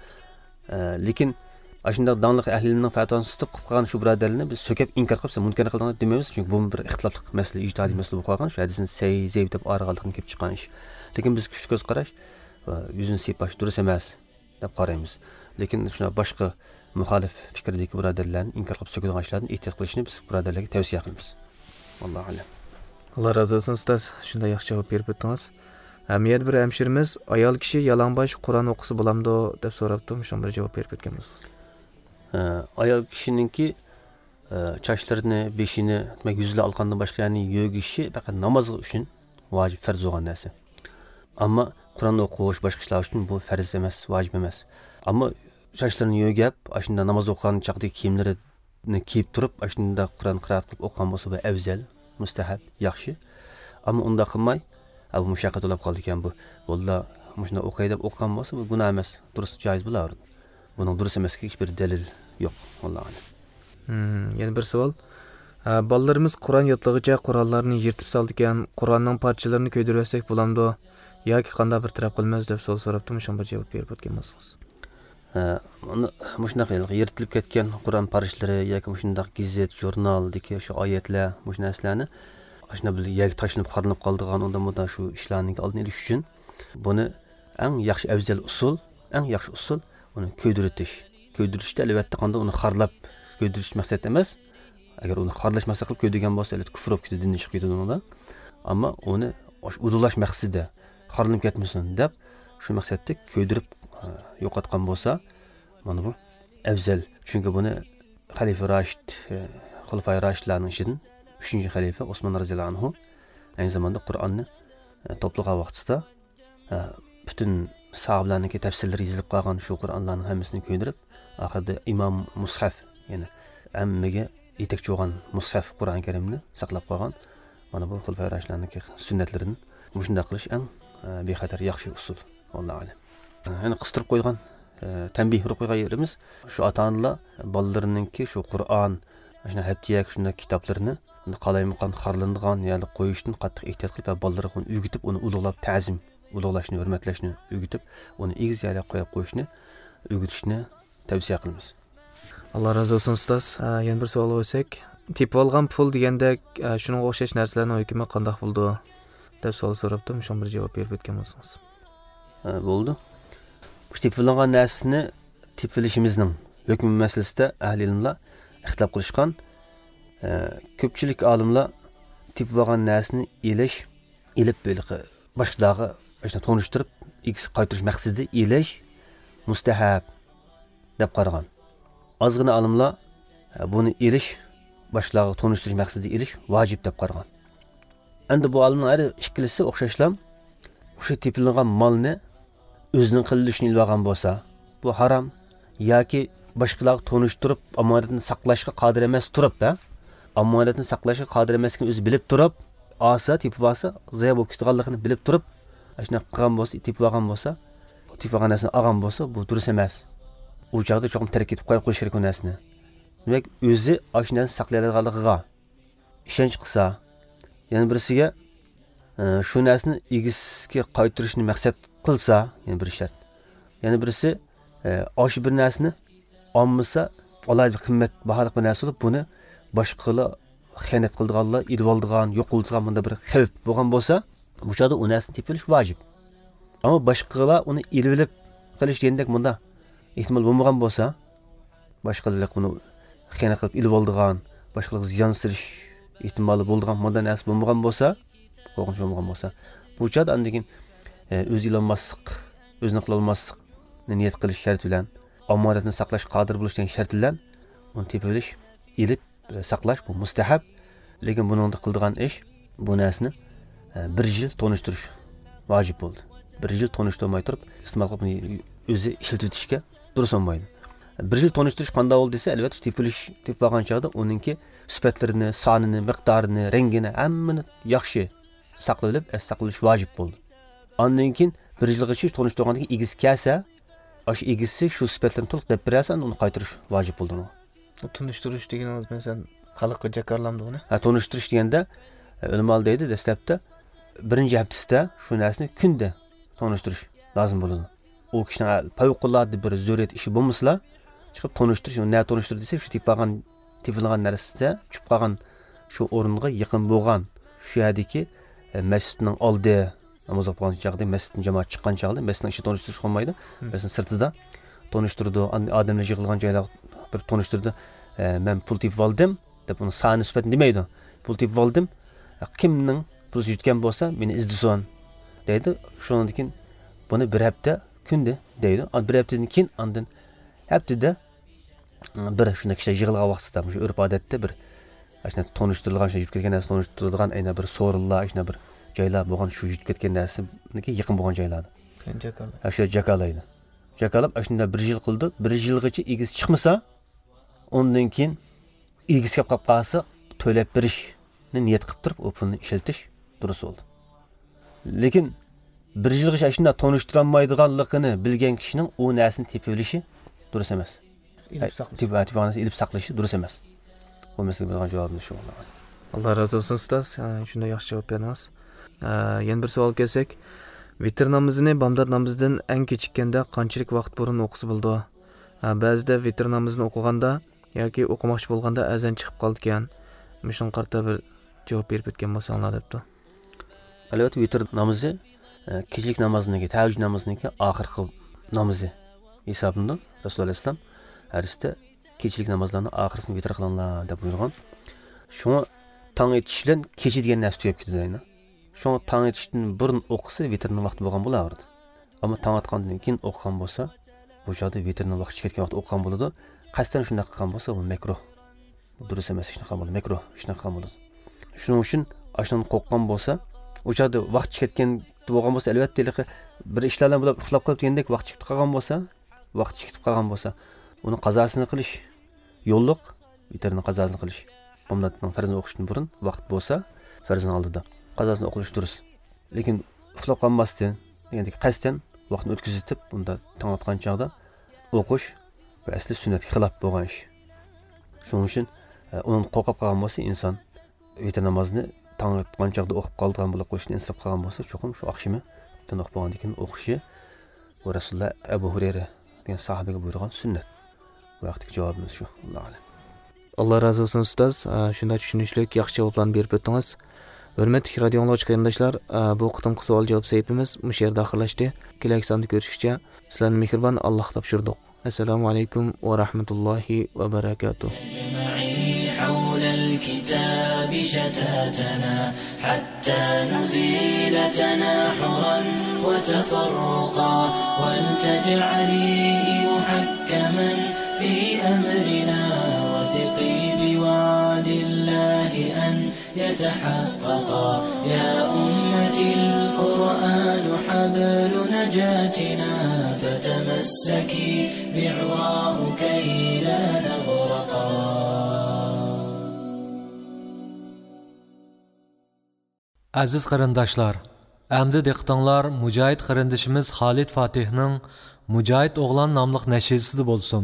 Lekin ashunda danliq ahli ilmning fatvosini tutib qilgan shu birodarlarni biz so'kib inkor qilsa munkar qilgan demaymiz, chunki bu bir ixtilofli masala, ijtihodiy masala bo'lib qolgan. Shu hadisni say Zayb deb arg'aldiqni kelib chiqqan ish. Lekin biz kuch ko'z qarash va yuzini sipash durust emas deb qaraymiz. Lekin shuna boshqa muxolif fikrdagi birodarlarni inkor qilib so'kadigan ishlarni ehtiyot qilishni biz birodarlarga tavsiya qilamiz. Allohu alam. Alloh razı olsun ustoz, shunday yaxshi javob berib o'tdingiz. Hamiyat bir hamshirimiz ayol kishi yalangbosh Qur'on o'qisa bo'lamdi deb so'rabdi, shunday bir javob berib o'tganmiz. Ayol kishininki chochlarini, beshini, demak yuzini olgandan boshqalarni yo'gishi faqat namoz uchun vojib farz bo'lgan narsa. Ammo Qur'on o'qish boshqa ishlar uchun bu farz emas, vojib emas. Ammo sochlarini yo'gab, ashunda namoz o'qigan chaqdagi kiyimlarini kiyib turib, ashunda Qur'on qiroat qilib o'qigan bo'lsa, bu afzal, mustahab, yaxshi. Ammo unda qilmay, bu mushaqqat bo'lib qoldi ekan bu. Valla, shunda o'qay deb o'qigan bo'lsa, bu gunoh emas, durust joiz bo'lar. Buning durust emasligiga hech bir dalil yo'q, vallohu. Hmm, yana bir savol. Bolalarimiz Qur'on yodlig'icha Qur'onlarni yirtib soldi ekan, Qur'onning parchalarini ko'ydirsak bo'lamdi yoki qanday bir taraf qilmaymiz deb savol so'rabdim, shunday bir javob berib o'tganmisiz? Uni mushunaqa yirtilib ketgan Qur'on parchalari yoki mushundaq gazet, jurnaldagi shu oyatlar, mush narsalarni ashuna bir yerga tashlanib qarinib qoldigan unda mudda shu ishlarning oldini olish uchun buni eng yaxshi afzal usul, eng yaxshi usul uni ko'ydirish. Ko'ydirishda albatta qanday uni xarlab ko'ydirish maqsad emas. Agar uni xarlash maqsad qilib ko'ydirgan bo'lsa, albatta kufr bo'lib ketadi, dindan chiqib ketadi unda. Ammo uni udulash maqsadida xarlanib ketmasin deb shu maqsadda ko'ydirib yo'qotgan bo'lsa, mana bu afzal. Chunki buni Xalifa Rashid, Xulafai Rashidlarning ichidan uchinchi xalifa Osmon roziyallohu anhu aynı zamanda Qur'onni to'plagan vaqtida butun sahobalarning tafsirlari yozilib qolgan shu Qur'onlarning hammasini ko'ydirib, oxirida Imom Mushaf, ya'ni hammaga yetakchi bo'lgan Mushaf Qur'on Karimni saqlab qolgan. Mana bu Xulafai Rashidlarning sunnatlarini shunday qilish eng bexatar yaxshi usul. Allohu alam. Yani qistirib qo'ygan tanbih urib qo'ygan yerimiz shu ota-onalar bolalarininki shu Qur'on, mana haftiyak shunday kitoblarni qalaymiqan xarlandigan ya'ni qo'yishdan qattiq ehtiyot qilib, bolalarga uni o'rgatib, uni ulug'lab ta'zim, ulug'lashni, hurmatlashni o'rgatib, uni egiz yerga qo'yib qo'yishni, o'rgatishni tavsiya qilamiz. Alloh razı olsun ustoz. Yana bir savol olsak, tepib olgan pul deganda shunga o'xshash narsalarning hukmi qanday bo'ldi deb savol so'rabdim, shunga bir javob berib o'tgan bo'lsangiz. Bo'ldi. Bu tepilgan narsani tepilishimizning hukmi masalasida ahli ilmlar ixtilof qilishgan. Ko'pchilik olimlar tepib olgan narsani elish, elib boshqalarga ashuna tonishtirib igis qaytarish maqsadida elish mustahab deb qaragan. Ozgina olimlar buni elish boshqalarga tonishtirish maqsadida elish vojib deb qaragan. Endi bu olimlar ikkilisi o'xshashlam o'sha tepilgan molni o'zining qilishini ilvagan bo'lsa, bu harom yoki boshqalarga tonishtirib omonatni saqlashga qodir emas turib, da omonatni saqlashga qodir emasligini o'zi bilib turib, asa tepib olsa, ziyo bo'lib ketganligini bilib turib, ashuna qilgan bo'lsa, tepib olgan bo'lsa, tepib olgan narsani olgan bo'lsa, bu durust emas. U joyda cho'qim tark etib qo'yib qo'yish kerak u narsani. Demak, o'zi ashundan saqlaydiganligiga ishonch qilsa, yana birisiga shu narsani egisga qaytarishni maqsad qilsa, yana bir shart. Yana birisi osh bir narsani olmasa, alayda qimmat baholiq bir narsa bo'lib, buni boshqalar xiyonat qildiganlar, ilib oldigan, yo'q qildigan bunda bir xavf bo'lgan bo'lsa, bu joyda u narsani tepilish vojib. Ammo boshqalar uni ilib olib qilish degandek bunda ehtimol bo'lmagan bo'lsa, boshqalar uni xiyonat qilib ilib oldigan, boshqalarga ziyon sirish ehtimoli bo'lgan bunda narsa bo'lmagan bo'lsa, qo'rqinch bo'lmagan bo'lsa, bu joyda andikin o'zi ilolmaslik, o'zini qila olmaslikni niyat qilish shart bilan, omonatni saqlash qodir bo'lish degan shart bilan uni tepilish, ilib saqlash bu mustahab. Lekin buningda qildigan ish bu narsani bir yil tonishtirish vojib bo'ldi. Bir yil tonishtirmay turib, iste'mol qilib o'zi ishlatishga durust olmaydi. Bir yil tonishtirish qanday bo'ldi desa, albatta tepilish tepib olgan chog'da uninki sifatlarini, sonini, miqdorini, rangini hammani yaxshi saqlab, saqlash vojib bo'ldi. Ondan keyin bir yilgacha tonishtirgandan keyin egiz kelsa, o'sha egizsi shu sifatlarni to'liq deb bersa, uni qaytarish vojib bo'ldi. Tonishtirish deganingiz masalan xalqqa jakarlamdi uni. Ha, tonishtirish deganda ulamolar deydi, dastlabda birinchi haftasida shu narsani kunda tonishtirish lozim bo'ladi. U kishining favqulodda bir zo'riyat ishi bo'lmasa, chiqib tonishtirish, uni nima tonishtir desa, shu tepilgan tepilgan narsada tushib qolgan shu o'ringa yaqin bo'lgan shu yerdagi masjidning oldi namoz o'qigan chog'da, masjidning jamoat chiqqan chog'da masjidning ishi tonishtirish qolmaydi. Masjidning sirtida tonishtirdi, odamlar yig'ilgan joylar bir tonishtirdi. Men pul tepib oldim deb uni soni sifatini demaydi. Pul tepib oldim. Kimning pul yutgan bo'lsa, meni izdison deydi. Shundan keyin buni bir hafta kunda deydi. Bir haftadan keyin ondan haftada bir shunday kishi yig'ilgan vaqtida, shu urf odatda bir ashna tonishtirilgan, shu yutib ketgan narsa tonishtirilgan ayna bir so'rinlar, ashna bir joylar bo'lgan, shu yutib ketgan narsaga yaqin bo'lgan joylar. Jakalar. Ashna jakalaydi. Jakalab ashunda bir yil qildi. Bir yilgacha egiz chiqmasa, ondan keyin egiz kelib qolib qolsa, to'lab berishni niyat qilib turib, u pulni ishlatish durust bo'ldi. Lekin bir yilgacha ashunda tonishtirolmaydiganligini bilgan kishining u narsani tepib olishi durust emas. Ilib saqlash. Tepib ilib saqlashi durust emas. Bu masalaga bergan javobimiz shu bo'ldi. Alloh razı olsun ustoz. Shunday yaxshi javob berdingiz. Yana bir savol kelsak, vitr namozini bomdod namozidan eng kechikkanda qanchalik vaqt burun o'qisa bo'ldi? Ba'zida vitr namozini o'qiganda yoki o'qimoqchi bo'lganda azan chiqib qoldi ekan. Mishun qarta bir javob berib o'tgan bo'lsanglar debdi. Albatta vitr namozi kechlik namoziniki, tahajjud namoziniki oxirgi namozi hisoblanadi. Rasululloh alayhisalom hadisda kechlik namozlarni oxirisini vitr qilinglar deb buyurgan. Shuni tong etish bilan kechi degan narsa tuyib ketadi. Shuni tong etishdan burun o'qisa vitrning vaqti bo'lgan bo'lardi. Ammo tong atgandan keyin o'qigan bo'lsa, bu joyda vitrning vaqti ketgan vaqt o'qigan bo'ladi. Qasddan shunday qilgan bo'lsa, bu makruh. Bu durust emas, shunaqa bo'ladi, makruh, shunaqa bo'ladi. Shuning uchun ashuni qo'rqgan bo'lsa, u joyda vaqt ketgan bo'lgan bo'lsa, albatta bir ishlardan bo'lib uxlab qolib degandek vaqt chiqib qolgan bo'lsa, vaqt chiqib qolgan bo'lsa, uni qazosini qilish yo'lliq, vitrning qazosini qilish. Bomdodning farzini o'qishdan burun vaqt bo'lsa, farzning oldida qazosini o'qilish durust. Lekin uxlab qolmasdan, degandek qasddan vaqtni o'tkazib, bunda tong atgan chog'da o'qish bu asli sunnatga xilof bo'lgan ish. Shuning uchun uni qo'rqib qolgan bo'lsa, inson vitr namozini tong atgan chog'da o'qib qolgan bo'lib qo'yishni insab qolgan bo'lsa, cho'qim shu oqshimi tan o'qib bo'lgandan keyin o'qishi va Rasululloh Abu Hurayra degan sahobaga buyurgan sunnat. Bu vaqtdagi javobimiz shu. Alloh alam. Alloh razı olsun ustoz. Shunday tushunishlik yaxshi javoblarni berib o'tdingiz. Hurmatli radio tinglovchi qarindoshlar, bu qitimqi savol javob saytimiz bu yerda oxirlashdi. Kelasi sonda ko'rishguncha sizlarni mehribon Alloh topshirdik. Assalomu alaykum va rahmatullohi va barakatuh. الكتاب شتاتنا حتى نزيل تناحرا وتفرقا ولتجعليه محكما في أمرنا وثقي بوعد الله أن يتحققا يا أمتي القرآن حبل نجاتنا فتمسكي بعراه كي لا نغرقا. Aziz qarindoshlar, əmdi diqqətinizlər Mücahid qarindişimiz Xalid Fatihning Mücahid o'g'lon nomli nashidasida bo'lsin.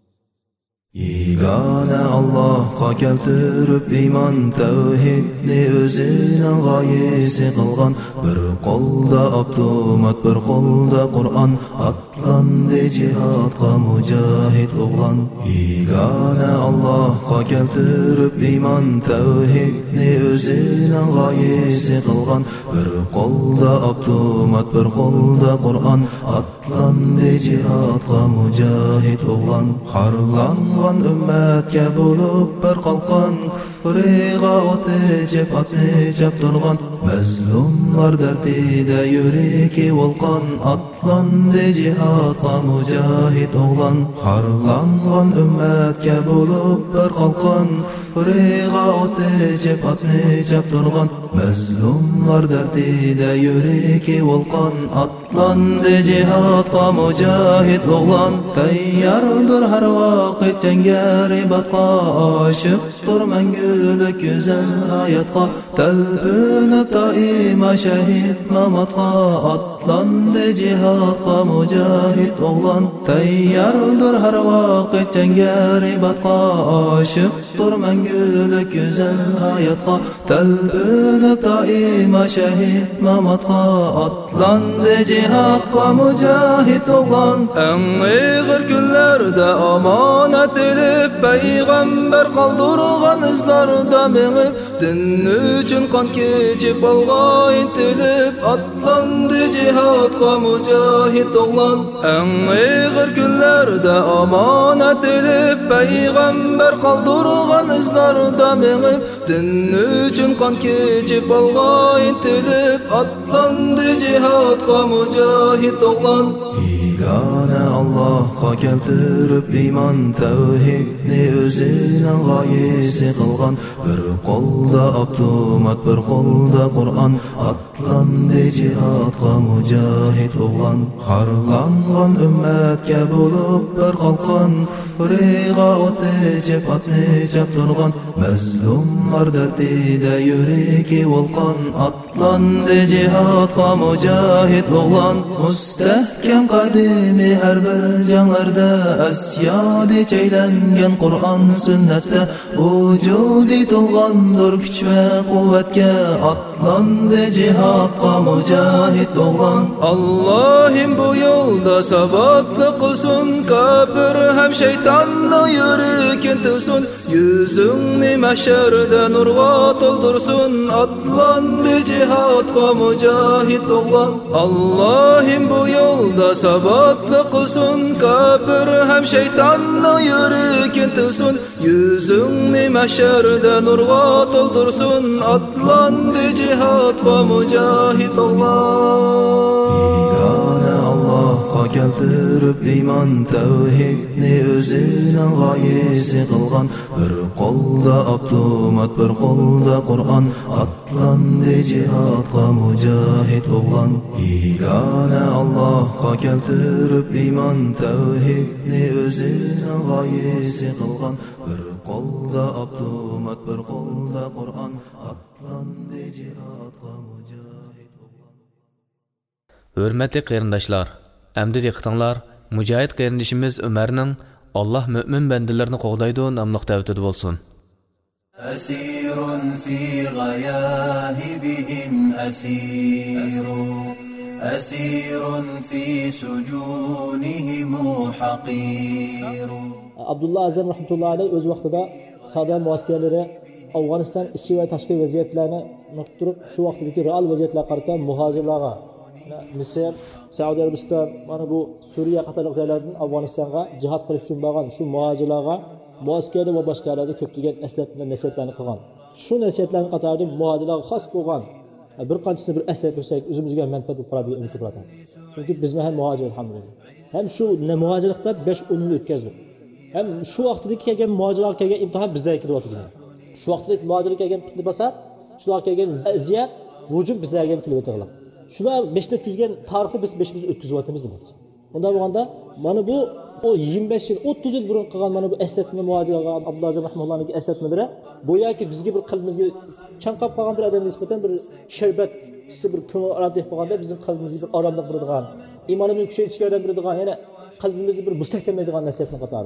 Yegana Allohga keltirib iymon tavhidni o'zining g'oyasi qilgan bir qo'lda Abdumat bir qo'lda Qur'on atlandi jihodga Mücahid o'g'lon. Yegana Allohga keltirib iymon tavhidni o'zining g'oyasi qilgan bir qo'lda Abdumat bir qo'lda Qur'on atlandi jihodga Mücahid o'g'lon. Harlangan ümmetke bulup bir qalqan kufriga o'tijib atnijab turgan mazlumlar dardida yuragi volqon atlandi jihodga Mücahid o'g'lon. Harlangan ümmetke bulup bir qalqan kufriga o'tijib atnijab turgan mazlumlar dardida yuragi volqon atlandi jihodga Mücahid o'g'lon. Tayyordir har vaqt jangari batqa oshiqdir mangulik go'zal hayotga talpinib doimo shahid mamatga atlandi jihodga Mücahid o'g'lon. Tayyordir har vaqt jangari batqa oshiqdir mangulik go'zal hayotga talpinib doimo shahid mamatga atlandi jihodga Mücahid o'g'lon. Eng ig'ir kunlarda omonat edib payg'ambar qoldirgan izlarda mengib din uchun qon kechib olg'a intilib atlandi jihodga Mücahid o'g'lon. Eng ig'ir kunlarda omonat edib payg'ambar qoldirgan izlarda mengib din uchun qon kechib olg'a intilib atlandi jihodga Mücahid o'g'lon. Yegana Allohga keltirib iymon tavhidni o'zining g'oyasi qilgan bir qo'lda Abdumat bir qo'lda Qur'on atlandi jihodga Mücahid o'g'lon. Harlangan ummatga bo'lib bir qalqan kufriga o'tijib atnijab turgan mazlumlar dardida yuragi volqon atlandi jihodga Mücahid o'g'lon. Mustahkam qadimi har bir janglarda asyodi chaylangan Qur'on sunnatda vujudi to'lgandir kuch va quvvatga atlandi jihodga Mücahid o'g'lon. Allohim bu yo'lda sabatli qilsin, kafir ham shaytonni yuragin tilsin, yuzingni mahsharda nurga to'ldirsin atlandi jihodga Mücahid o'g'lon. Allohim bu yo'lda sabatli qilsin, kafir ham shaytonni yuragin tilsin, yuzingni mahsharda nurga to'ldirsin atlandi jihodga Mücahid o'g'lon. Allohga keltirib iymon tavhidni o'zining g'oyasi qilgan bir qo'lda Abdumat bir qo'lda Qur'on atlandi jihodga Mücahid o'g'lon. Yegana Allohga keltirib iymon tavhidni o'zining g'oyasi qilgan bir qo'lda Abdumat bir qo'lda Qur'on atlandi jihodga Mücahid o'g'lon. Hürmetli qarindoshlar, əmdi diqqətinizlər Mücahid qarindişimiz Ömer'nin Allah mümin bəndələrini qoğdaydı namlıq dəvətədə olsun. Əsirun fi gayahibihiməsiru Əsirun fi sucunihim haqiru. Abdullah Azam rahmetullahi alayh öz vaqtida Saddam muaskerleri Afg'oniston ichki va tashqi vaziyatlarni nuqtirib shu vaqtdagi real vaziyatlarga qarata muhojirlarga Misr, Saudiya Arabiston, mana bu Suriya qatorli joylardan Afg'onistonga jihad qilish uchun borgan shu muhojirlarga muaskarda va boshqa yerlarda ko'plagan eslatma nasihatlarni qilgan. Shu nasihatlarning qatorida muhojirlarga xos bo'lgan bir qanchisini bir eslatib o'tsak, o'zimizga manfaat bo'lib qoladi deb umid qilaman. Chunki biz ham muhojir alhamdulillah. Ham shu muhojirlikda besh o'n yil o'tkazdik. Ham shu vaqtda kelgan muhojirlar kelgan imtihon bizda kelyapti. Shu vaqtda muhojirlar kelgan fitna basat, shular kelgan ziyat, hujum bizlarga kelib o'tadi. Shular beshni o'tkazgan tarixni biz beshimiz o'tkazyapmiz demoqchi. Unda bo'lganda mana bu o yigirma besh yil, o'ttiz yil burun qilgan mana bu eslatma muhojirlarga Abdulaziz rahmonlarning eslatmalari bo'yaki bizga bir qalbimizga chanqab qolgan bir odamga nisbatan bir sharbat, bir ko'ngil aradek bo'lganda bizning qalbimizga bir oromlik beradigan, iymonimizni kuchaytirishga yordam beradigan, yana qalbimizni bir mustahkamlaydigan nasihatni qatori.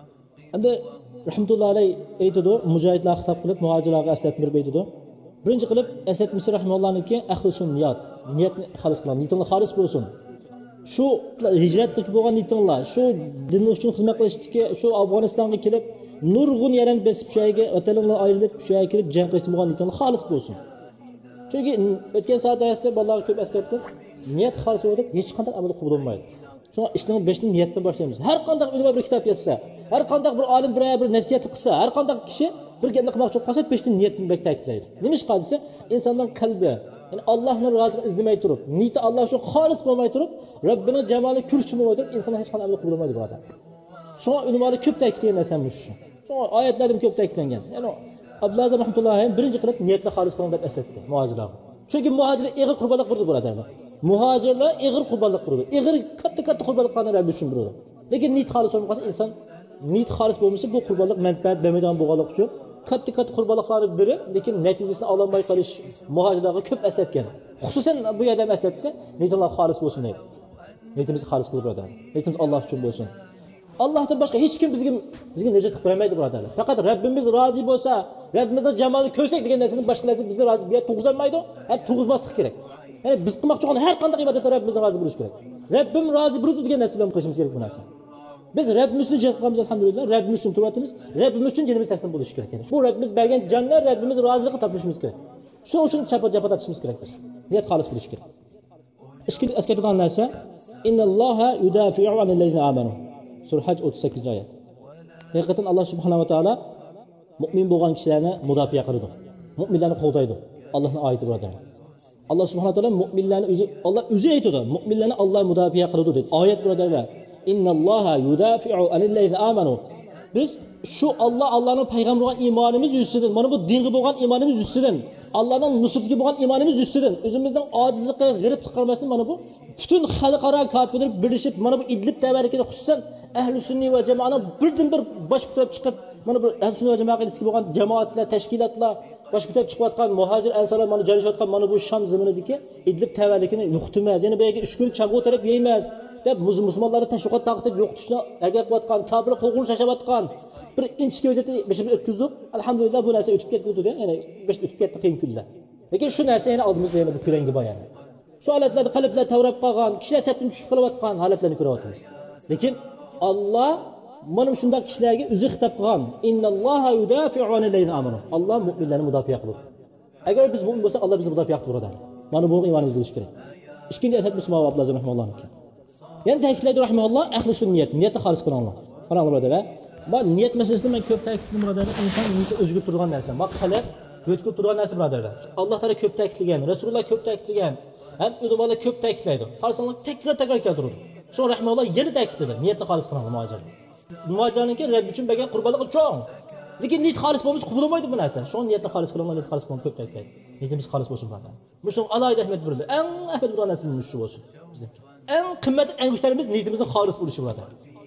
Endi rahmatullohi alayhi aytadi, mujohidlar xitob qilib muhojirlarga eslatma berib aytadi. Birinchi qilib eslatmasi rahmonlarniki ahlisun niyat, niyatni xolis qiling, niyatingiz xolis bo'lsin. Shu hijrat qilib bo'lgan niyatinglar, shu din uchun xizmat qilishdiki, shu Afg'onistonga kelib, nurg'un yaran besib shu yerga vataningdan ayrilib, shu yerga kelib jang qilishni bo'lgan niyatinglar xolis bo'lsin. Chunki o'tgan soat darsda bolalarga ko'p eslatdim, niyat xolis bo'lib, hech qanday amal qabul bo'lmaydi. Shu ishning beshni niyatdan boshlaymiz. Har qanday ulamo bir kitob yozsa, har qanday bir olim bir bir nasihat qilsa, har qanday kishi bir gapni qilmoqchi bo'lsa, beshni niyatni bek ta'kidlaydi. Nima ish qilsa, insonning qalbi, ya'ni Allohning roziligini izlamay turib, niyati Alloh uchun xolis bo'lmay turib, Robbining jamolini ko'rishni bo'lmay turib, inson hech qanday amal qila olmaydi bu odam. Shu ulamolar ko'p ta'kidlagan narsa shu. Shu oyatlarda ko'p ta'kidlangan. Ya'ni Abdulaziz rahmatullohi birinchi qilib niyatni xolis qiling deb eslatdi muhojirlarga. Chunki muhojirlar ig'ir qurbonlik qildi bu odamlar. Muhojirlar ig'ir qurbonlik qildi. Ig'ir katta-katta qurbonlik qilgan Robbi uchun bo'ldi. Lekin niyat xolis bo'lmasa inson niyat xolis bo'lmasa bu qurbonlik manfaat bermaydigan bo'lganlik uchun katta-katta qurbonliklarni berib, lekin natijasini ololmay qolish muhojirlarga ko'p eslatgan. Xususan bu yerda eslatdi, niyatlar xolis bo'lsin deb. Niyatimiz xolis qilib birodar. Niyatimiz Alloh uchun bo'lsin. Allohdan boshqa hech kim bizga bizga najot qilib bermaydi birodarlar. Faqat Rabbimiz rozi bo'lsa, Rabbimizning jamolini ko'rsak degan narsani boshqa narsa bizni rozi bo'lib tug'izolmaydi, ham tug'izmaslik kerak. Ya'ni biz qilmoqchi bo'lgan har qanday ibodatda Rabbimizga rozi bo'lish kerak. Rabbim rozi bo'ldi degan narsa bilan qilishimiz kerak bu narsa. Biz Rabbimiz uchun jihad qilamiz alhamdulillah, Rabbimiz uchun turibmiz, Rabbimiz uchun jinimiz taslim bo'lish kerak. Bu Rabbimiz bergan jannat, Rabbimiz roziligini topishimiz kerak. Shuning uchun chapa-chapa atishimiz kerak biz. Niyat xolis bo'lish kerak. Ikkinchi askardan narsa innalloha yudafi'u anillazina amanu. Surah Haj o'ttiz sakkizinchi oyat. Haqiqatan Alloh subhanahu va taolo mu'min bo'lgan kishilarni mudofiya qiladi. Mu'minlarni qo'g'daydi. Allohning oyati birodar. Alloh subhanahu va taolo mu'minlarni o'zi Alloh o'zi aytadi. Mu'minlarni Alloh mudofiya qiladi deb. Oyat birodarlar. Innalloha yudafi'u anillazina amanu. Biz shu Alloh Allohning payg'ambar bo'lgan iymonimiz yuzidan, mana bu dinga bo'lgan iymonimiz yuzidan, Allohning nusratiga bo'lgan iymonimiz yuzidan, o'zimizning ojizlikka g'irib chiqarmasdan mana bu butun xalqaro kofirlar birlashib, mana bu Idlib ta'varikini xususan ahli sunniy va jamoani birdan bir bosh ko'tarib chiqib, mana bu ahli sunniy va jamoaga eski bo'lgan jamoatlar, tashkilotlar bosh ko'tarib chiqayotgan muhojir ansarlar mana joylashayotgan mana bu Sham zaminidagi Idlib ta'varikini yo'qitmas, yana bu yerga uch kun chaqu taraf yeymas deb musulmonlarni tashviqot taqib yo'qitishni agar qilayotgan, kofirlar qo'g'un shashabayotgan bir inchki vaziyatda beshimiz o'tkazdik. Alhamdulillah bu narsa o'tib ketdi dedi. Ya'ni besh o'tib ketdi qiyin kunlar. Lekin shu narsa yana oldimizda yana bir ko'rangi bor yani. Shu holatlarda qalblar tavrab qolgan, kishilar sapdan tushib qolayotgan holatlarni ko'ryapmiz. Lekin Alloh mana shunday kishilarga o'zi xitob qilgan. Innalloha yudafi'u anillazina amanu. Alloh mu'minlarni mudofiya qiladi. Agar biz mu'min bo'lsak, Alloh bizni mudofiya qilib turadi. Mana bu iymonimiz bo'lishi kerak. Ikkinchi asad Musulmon Abdulaziz rahimahulloh. Yani ta'kidlaydi rahimahulloh ahli sunniyat, niyatni xolis qilinglar. Qaranglar birodarlar. Bu niyat masalasida men ko'p ta'kidladim birodarlar. Inson niyati o'zgarib turgan narsa, maqsadlar o'tkib turgan narsa birodarlar. Alloh taolo ko'p ta'kidlagan, Rasululloh ko'p ta'kidlagan, ham ulamolar ko'p ta'kidlaydi. Qarasanglar takror-takror keltiradi. Shu rahimahulloh yana ta'kidladi, niyatni xolis qilinglar muhojir. Muhojirningki Rabb uchun bergan qurbonligi cho'ng. Lekin niyat xolis bo'lmasa qabul bo'lmaydi bu narsa. Shu niyatni xolis qilinglar, niyat xolis qilinglar ko'p ta'kidlaydi. Niyatimiz xolis bo'lsin birodarlar. Mushun alohida ahmad berildi. Eng ahmad bo'lgan narsa shu bo'lsin bizniki. Eng qimmat angushtlarimiz niyatimizning xolis bo'lishi bo'ladi.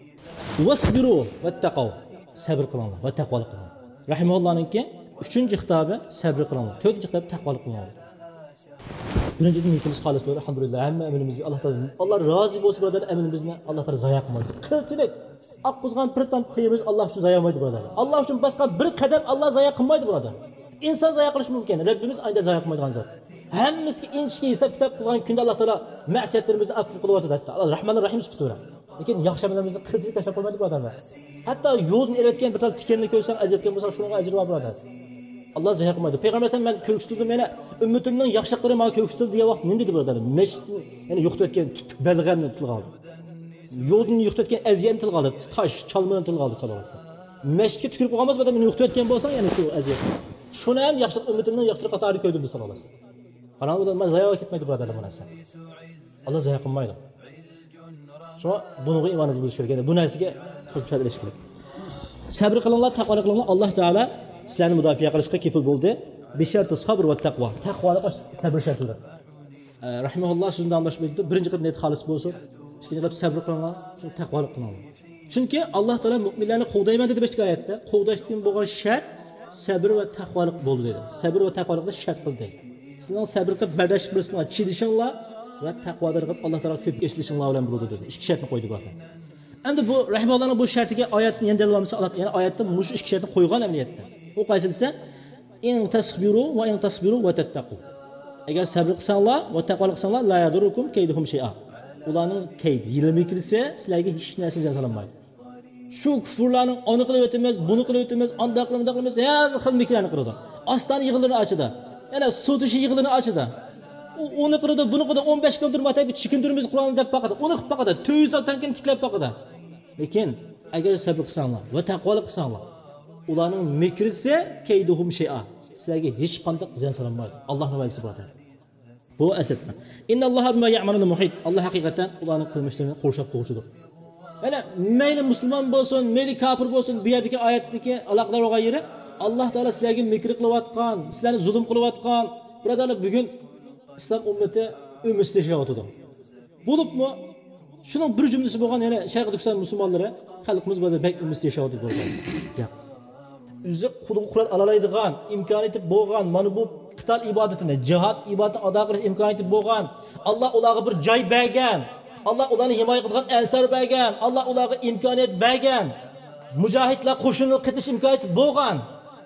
Wasbiru wattaqaw. Sabr qilinglar va taqvolik qilinglar. Rahimahullohninki uchinchi xitobi sabr qilinglar. to'rtinchi xitobi taqvolik qilinglar. Birinchi niyatimiz xolis bo'ladi. Alhamdulillah hamma amalimizni Alloh taolo Alloh rozi bo'lsa birodar, amalimizni Alloh taolo zoya qilmaydi. Qilchilik oqqizgan pirtan qiyimiz Alloh uchun zoya qilmaydi birodar. Alloh uchun boshqa bir qadam Alloh zoya qilmaydi birodar. İnson zoya qilish mumkin. Rabbimiz ayda zoya qilmaydigan zot. Hammasiga inchki hisob kitob qilgan kunda Alloh taolo ma'siyatlarimizni afv qilib o'tadi. Alloh Rahmonur Rahim sifatida. Lekin yaxshi amallarimizni qilchilik tashlab qo'ymaydi birodarlar. Hatto yo'lni eritgan bir tal tikanni ko'rsang, ajratgan bo'lsa, shunga ajr bor birodar. Alloh zoya qilmaydi. Payg'ambar alayhisalom men ko'ksildim, meni ummatimning yaxshiliklari menga ko'ksildi degan vaqt nima dedi birodar? Masjid, ya'ni yo'qotgan balg'amni tilga oldi. Yo'lni yo'qotgan aziyatni tilga oldi, tosh, chalmani tilga oldi sallallohu alayhi vasallam. Masjidga tukirib qo'ygan bo'lsa, odam yo'qib o'tgan bo'lsa, yana shu aziyat. Shuni ham yaxshi ummatimning yaxshi qatori ko'rdim desa bo'ladi. Qarang, bu nima zayo ketmaydi birodarlar bu narsa. Alloh zayo qilmaydi. Shuna bunga iymon bo'lish kerak. Bu narsaga qo'shib bilish kerak. Sabr qilinglar, taqvo qilinglar. Alloh taolo sizlarni mudofaa qilishga kefil bo'ldi. Bishartu sabr va taqvo. Taqvoga sabr shartidir. Rahimahulloh shundan boshlaydi. Birinchi qilib niyat xolis bo'lsin. Ikkinchi qilib sabr qilinglar, shu taqvolik qilinglar. Chunki Alloh taolo mu'minlarni qo'g'dayman dedi boshqa oyatda. Qo'g'dashdan bo'lgan shart sabr va taqvolik bo'ldi dedi. Sabr va taqvolikni shart qildi. Sizlar sabr qilib bardosh qilsanglar, chidishinglar va taqvoda qilib Alloh taolo ko'p eslashinglar bilan bo'ladi dedi. Ikki shartni qo'ydi bu yerda. Endi bu rahimahullohning bu shartiga oyatni endi davolamiz, ya'ni oyatda mush ikki shartni qo'ygan amaliyotda. Bu qaysi desa, in tasbiru va in tasbiru va tattaqu. Agar sabr qilsanglar va taqvolik qilsanglar, la yadurukum kayduhum shay'a. Ularning kayd, yilmi kirsa, sizlarga hech narsa jazolanmaydi. Shu kufrlarning oni qilib o'timiz, buni qilib o'timiz, anda qilib, unda qilamiz, har xil miklarni qiladi. Ostan yig'ilini ochida. Yana sutishi yig'ilini ochida. U uni qiladi, buni qiladi, o'n besh kilometr matayib chikindirimiz Qur'onni deb baqadi. Uni qilib baqadi, to'rt yuz ta tankini tiklab baqadi. Lekin agar sabr qilsanglar va taqvolik qilsanglar, ularning mikrisi kayduhum shay'a. Sizlarga hech qanday ziyon solmaydi. Allohning va'dasi bo'ladi. Bu asatma. Innalloha bima ya'maluna muhit. Alloh haqiqatan ularning qilmishlarini qo'rshab to'g'ridir. Mana mayli musulmon bo'lsin, mayli kafir bo'lsin, bu yerdagi oyatdagi aloqador bo'lgan yeri Alloh taolo sizlarga mikr qilayotgan, sizlarni zulm qilayotgan, birodarlar bugun islom ummati umidsiz yashayotdi. Bo'libmi? Shuning bir jumlasi bo'lgan yana Shayx Turkiston musulmonlari xalqimiz bo'ladi, bek umidsiz yashayotdi bo'lgan. Gap. O'zi quduq qurol olalaydigan, imkoniyati bo'lgan, mana bu qital ibodatini, jihad ibodatini ado qilish imkoniyati bo'lgan, Alloh ularga bir joy bergan. Allah ularni himoya qilgan ansar bergan, Alloh ularga imkoniyat bergan. Mujohidlar qo'shinni qatish imkoniyati bo'lgan.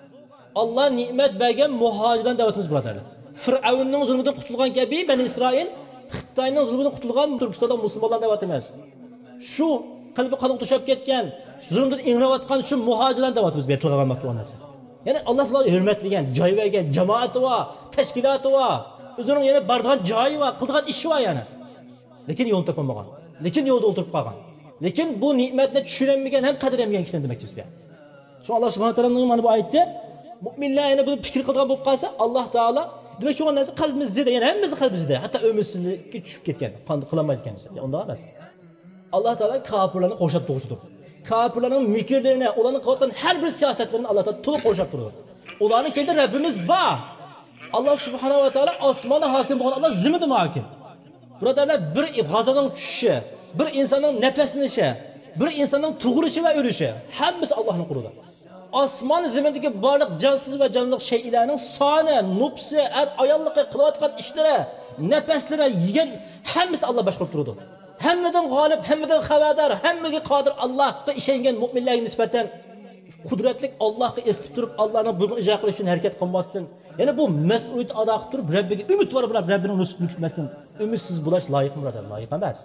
Alloh ne'mat bergan muhojirlar da'vatimiz birodarlar. Fir'avnning zulmidan qutulgan kabi Bani Isroil, Xitoyning zulmidan qutulgan Turkistonda musulmonlar da'vatimiz. Shu qalbi qanoq to'shab ketgan, zulmdan inglayotgan shu muhojirlar da'vatimiz berilgan maqsad narsa. Ya'ni Alloh taolo hurmatlagan, joy bergan jamoati va tashkiloti va o'zining yana bargan joyi va qilgan ishi va yana. Lekin yo'l topolmagan. Lekin yo'lda o'tirib qolgan. Lekin bu ne'matni tushunmagan ham qadrlamagan kishilar demakchiz bu. Shu Alloh subhanahu va taoloning mana bu oyatda mu'minlar yana buni fikr qilgan bo'lib qolsa, Alloh taolo demak shu narsa qalbimizda, yana hammamiz qalbimizda, hatto umidsizlikka tushib ketgan, qilolmayotganmiz. Unda emas. Alloh taolo kofirlarni qo'shib to'g'ridir. Kofirlarning mikrlarini, ularning qilayotgan har bir siyosatlarini Alloh taolo to'liq qo'shib turadi. Ularning keyin Rabbimiz bor. Alloh subhanahu va taolo osmonda hokim bo'lgan, Alloh zimida hokim. Birodarlar, bir g'azoning tushishi, bir insonning nafaslanishi, bir insonning tug'ilishi va o'lishi hammasi Allohning qo'lida. Osmon zimindagi barliq jonsiz va jonli shaylarning soni, nupsi, ayollikqa qilayotgan ishlari, nafaslari, yegan hammasi Alloh boshqarib turadi. Hammadan g'olib, hammadan xabardor, hammaga qodir Allohga ishongan mu'minlarga nisbatan qudratli Allohga esib turib, Allohning buyruqini ijro qilish uchun harakat qilmasdan, yana bu mas'uliyat ado qilib turib, Rabbiga umid bor bilan Rabbining nusratini kutmasdan, umidsiz bo'lish loyiqmi birodar? Loyiq emas.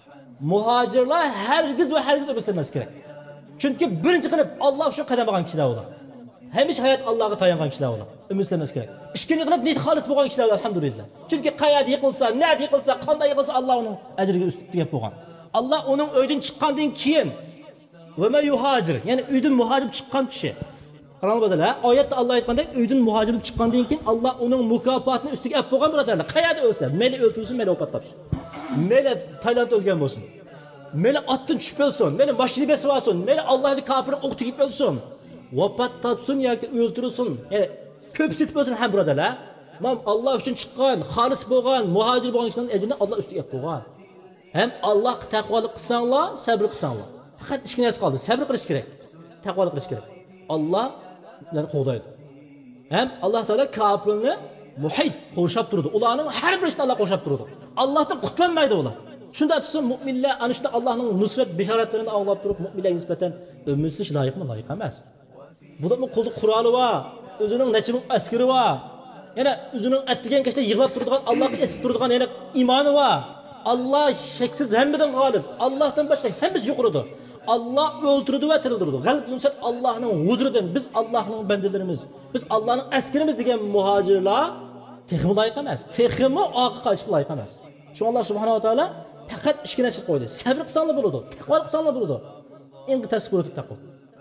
Muhojirlar hargiz va hargiz umidsiz kerak. Chunki birinchi qilib Alloh uchun qadam olgan kishilar ular. Hamisha hayot Allohga tayangan kishilar ular. Umidsiz kerak. Ikkinchi qilib niyat xolis bo'lgan kishilar alhamdulillah. Chunki qayerda yiqilsa, nada yiqilsa, qanday yiqilsa Alloh uning ajriga ustib gap bo'lgan. Alloh uning uydan chiqqandan keyin va ma yuhojir, ya'ni uydan muhojir chiqqan kishi. Qarang birdala, oyatda Alloh aytgandek, uydan muhojir chiqqandan keyin Alloh uning mukofotini ustiga olib qo'ygan birodarlar. Qayerda o'lsa, mayli o'ltirsin, mayli ovqat topsin. Mayli Tailand o'lgan bo'lsin. Mayli otdan tushib o'lsin, mayli mashina besib olsin, mayli Allohning kofiri o'q tegib o'lsin. Vafot topsin yoki o'ltirilsin. Ya'ni ko'p sitib o'lsin ham birodarlar. Men Alloh uchun chiqqan, xolis bo'lgan, muhojir bo'lgan kishining ajrini Alloh ustiga olib qo'ygan. Ham Allohga taqvolik qilsanglar, sabr qilsanglar. Faqat ikki narsa qoldi. Sabr qilish kerak, taqvolik qilish kerak. Alloh ularni qo'g'daydi. Ham Alloh taolo kofirni muhit qo'shab turadi. Ularning har birisini Alloh qo'shab turadi. Allohdan qutlanmaydi ular. Shunda tutsin mu'minlar ana shunda Allohning nusrat bishoratlarini anglab turib, mu'minlarga nisbatan umidsiz loyiqmi, loyiq emas. Buda qo'lda quroli va o'zining necha askari va yana o'zining atlagan kashda yig'lab turadigan, Allohga esib turadigan yana iymoni va Allah shaksiz hammadan g'olib. Allohdan boshqa hammasi yuqoridir. Allah o'ltirdi va tirildirdi. G'alib nusrat Allohning huzuridan biz Allohning bandalarimiz, biz Allohning askarimiz degan muhojirlar texmi loyiq emas. Texmi oqqa qochib loyiq emas. Shu Alloh subhanahu va taolo faqat ikki narsa qo'ydi. Sabr qilsanglar bo'ladi, taqvo qilsanglar bo'ladi. Eng tasbir taqvo.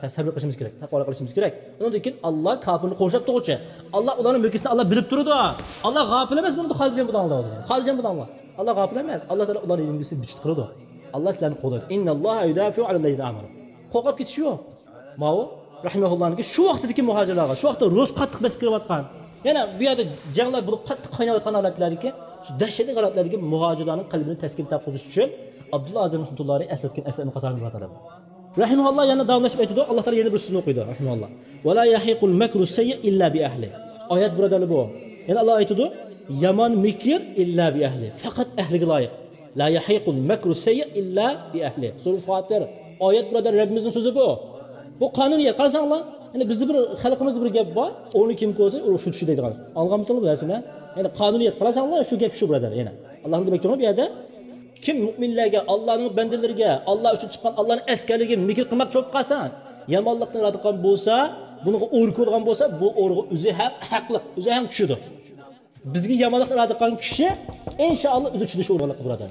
sabr qilishimiz kerak, taqvo qilishimiz kerak. Undan keyin Alloh kofirni qo'shib turuvchi. Alloh ularning mulkini Alloh bilib turadi. Alloh g'ofil emas, buni xohlagan budan Alloh. Xohlagan budan Alloh. Alloh g'ofil emas. Alloh taolo ularning mulkini bichit qiladi. Alloh sizlarni qo'llaydi. Innalloha yudafi'u 'alal-ladina amanu. Qo'rqib ketish yo'q. Mao rahimahullohning shu vaqtdagi muhojirlarga, shu vaqtda ro'z qattiq bosib kelayotgan, yana bu yerda janglar bo'lib qattiq qaynayotgan holatlardagi, shu dahshatli holatlardagi muhojirlarning qalbini taskin topqizish uchun Abdulloh Azim rahmatullohi eslatgan asarni qatorida bo'ladi. Rahimahulloh yana davomlashib aytadi, Alloh taolo yana bir so'zni o'qiydi rahimahulloh. Va la yahiqul makru sayyi illa bi ahli. Oyat birodari bu. Yana Alloh aytadi, yomon mikr illa bi ahli. Faqat ahliga loyiq. La yahiqul makru sayyi illa bi ahli. Surah Fatir. Oyat birodar Rabbimizning so'zi bu. Bu qonuniyat. Qarasanglar, yani bizda bir xalqimizda bir gap bor. O'ni kim ko'rsa, u shu tushi deydigan. Olganmisiz bu narsani? Yani qonuniyat. Qarasanglar, shu gap shu birodar yana. Allohning demoqchi bu yerda kim mu'minlarga, Allohning bandalariga, Alloh uchun chiqqan Allohning askarlariga mikr qilmoq cho'p qilsan, yomonlikni radiqan bo'lsa, bunga o'rg bo'lgan bo'lsa, bu o'rg'i o'zi ham haqli, o'zi ham tushidir. Bizga yomonlikni radiqan kishi inshaalloh o'zi tushidi shu o'rg'lik birodar.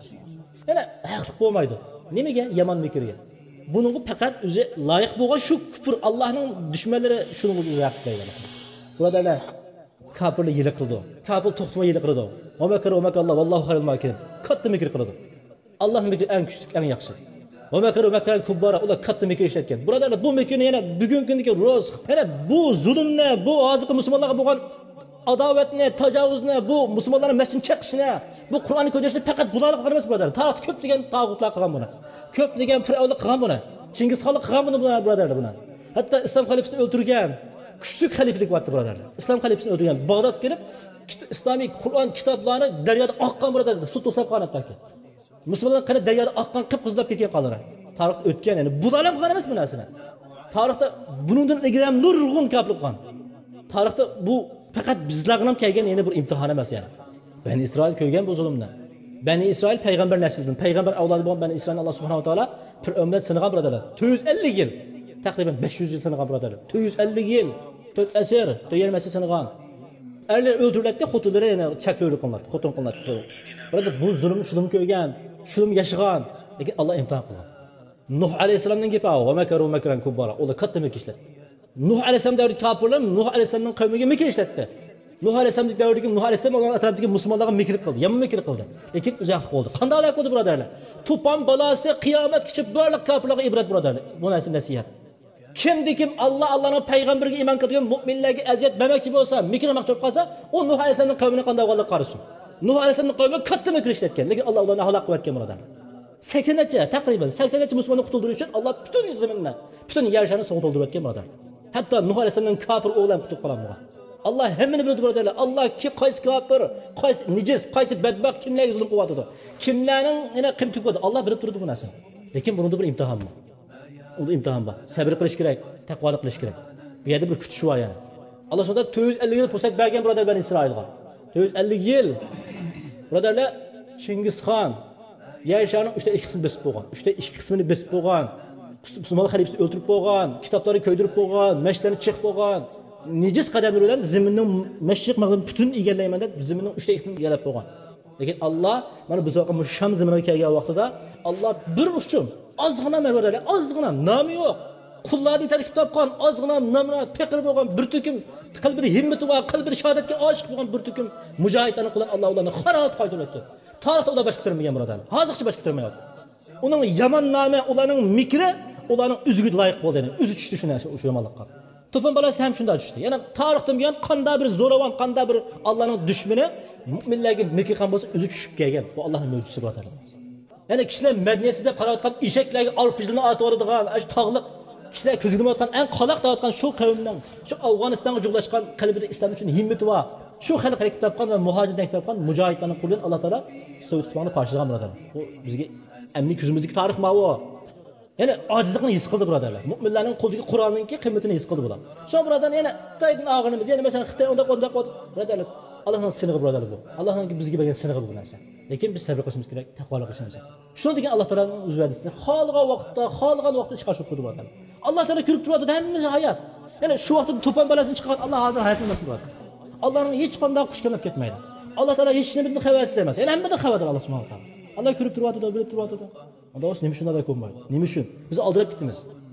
Yana haqli bo'lmaydi. Nimaga? Yomon mikrga. Buningga faqat o'zi loyiq bo'lgan shu kufr Allohning dushmanlari shuning o'zi haq deydi. Birodarlar, kafirlar yili qildi. Kafir to'xtamay yili qildi. Va makr va makr Alloh vallohu xayrul makirin. Katta mikr qildi. Allohning mikri eng kuchli, eng yaxshi. Va makr va makr kubbara, ular katta mikr ishlatgan. Birodarlar, bu mikrni yana bugungi kundagi ro'z, yana bu zulmni, bu hozirgi musulmonlarga bo'lgan adovatni, tajovuzni, bu musulmonlarning masjidni chaqishni, bu Qur'onni ko'tarishni faqat bularga qaramas birodar. Tarix ko'p degan tog'utlar qilgan buni. Ko'p degan fir'avnlar qilgan buni. Chingizxonlar qilgan buni birodarlar buni. Hatto islom xalifasini o'ltirgan kuchli xalifalik vaqti birodarlar. Islom xalifasini o'ltirgan Bag'dod kelib, islomiy Qur'on kitoblarini daryoda oqqan birodarlar, suv to'plab qanatdaki. Musulmonlar qana daryoda oqqan qip-qizlab ketgan qoldilar. Tarix o'tgan, ya'ni bular ham qilgan emas bu narsani. Tarixda buningdan ilgari ham nurg'un kafirlik qilgan. Tarixda bu faqat bizlarga ham kelgan yana bir imtihon emas yani. Bani Isroil ko'rgan bu zulmni. Bani Isroil payg'ambar naslidan, payg'ambar avlodi bo'lgan Bani Isroil Alloh subhanahu va taolo bir ummat sinagan birodarlar. to'rt yuz ellik yil, taqriban besh yuz yil sinagan birodarlar. to'rt yuz ellik yil, to'rt asr, to'yirmasi sinagan. Erlar o'ldirildi, xotinlari yana chakcho'lik qilindi, xotin qilindi. Birodar, bu zulm shulum ko'rgan, shulum yashagan, lekin Alloh imtihon qilgan. Nuh alayhisolamning gapi, "Va makaru makran kubbara", ular katta mikr ishlatdi. Nuh alayhisolam davridagi kofirlar Nuh alayhisolamning qavmiga mikr ishlatdi. Nuh alayhisolam davridagi Nuh alayhisolam ularning atrofidagi musulmonlarga mikr qildi, yomon mikr qildi. Lekin uzoq qoldi. Qanday aloqa qildi birodarlar? To'pon balasi qiyomat kichib barliq kofirlarga ibrat birodarlar. Bu narsa nasihat. Kimdikim Alloh Allohning payg'ambariga iymon keltirgan mu'minlarga aziyat bermoqchi bo'lsa, mikr qilmoqchi bo'lsa, u Nuh alayhisolamning qavmini qanday qilib qarasin. Nuh alayhisolamning qavmi katta mikr ishlatgan, lekin Alloh ularni halok qilib ketgan birodarlar. sakson necha, taqriban sakson necha musulmonni qutuldirish uchun Alloh butun zaminni, butun yer sharni suv to'ldirib ketgan birodarlar. Hatto Nuh alayhisolamning kafir o'g'lan qutib qolgan bo'lgan. Alloh hammani biladi birodarlar. Alloh ki qaysi kafir, qaysi nijis, qaysi badbaxt kimlarga zulm qilyapti. Kimlarning yana qim tuqadi. Alloh bilib turadi bu narsani. Lekin bunda bir imtihon bor. Unda imtihon bor. Sabr qilish kerak, taqvolik qilish kerak. Bu yerda bir kutish bor yana. Alloh subhanahu to'rt yuz ellik yil fursat bergan birodar Bani Isroilga. to'rt yuz ellik yil. Birodarlar, Chingizxon yer sharning uchta ikki qismini besib qo'ygan. uchta ikki qismini besib qo'ygan. Musulmon xalifasini o'ltirib qo'ygan, kitoblarni ko'ydirib qo'ygan, masjidlarni chiqib qo'ygan. Nijis qadamlar bilan zaminning mashriq mag'rib butun egallayman deb zaminning uchta ikisini egallab qo'ygan. Lekin Alloh mana biz vaqt Sham zaminiga kelgan vaqtida Alloh bir uchun ozgina birodarlar, ozgina nomi yo'q. Qullarni tarkib topgan, ozgina nomini peqir bo'lgan bir tukim qalbida himmati va qalbida shahodatga oshiq bo'lgan bir tukim mujohidlarni qilib Alloh ularni xarob qaytardi. Tarixda ular boshqa turmagan birodarlar. Hozircha boshqa turmayapti. Uning yomon nomi, ularning mikri, ularning uzgiga loyiq bo'ldi. O'zi tushdi shu narsa, o'sha yomonlikqa. To'pon balasi ham shunday tushdi. Yana tarixdan buyon qanday bir zo'ravon, qanday bir Allohning dushmani mu'minlarga mikr qilgan bo'lsa, o'zi tushib kelgan. Bu Allohning mo'jizasi birodarlar. Yana kishilar madaniyatida qarayotgan eshaklarga alpijlarni otib oladigan, shu tog'liq kishilar ko'zgilmayotgan, eng qaloq tayotgan shu qavmning, shu Afg'onistonga joylashgan qalbida islom uchun himmati va shu xalq hareket topgan va muhojirdan topgan mujohidlarning qo'lidan Alloh taolo Sovet ittifoqini qarshilgan birodarlar. Bu bizga amni ko'zimizdagi tarix ma'vo. Yana ojizlikni his qildi birodarlar. Mu'minlarning qo'lidagi Qur'onning qiymatini his qildi bular. Shu birodar yana Xitoyning og'inimiz, yana masalan Xitoy unda qo'nda qo'ydi. Birodarlar, Allohning sinig'i birodarlar bu. Allohning bizga bergan sinig'i bu narsa. Lekin biz sabr qilishimiz kerak, taqvolik qilishimiz kerak. Shuni degan Alloh taolaning o'z va'dasini xohlagan vaqtda, xohlagan vaqtda ishga oshirib qo'ydi birodarlar. Alloh taolo ko'rib turadi hammamiz hayot. Yana shu vaqtda to'pon balasini chiqargan Alloh hozir hayotni nasib qiladi. Allohning hech qanday qush kelib ketmaydi. Alloh taolo hech nimadan xabarsiz emas. Yana hammadan xabardor Alloh subhanahu va taolo. Alloh ko'rib turadi, bilib turadi. Unda o'z nima shunday ko'rmaydi. Nima uchun? Biz oldirib ketamiz.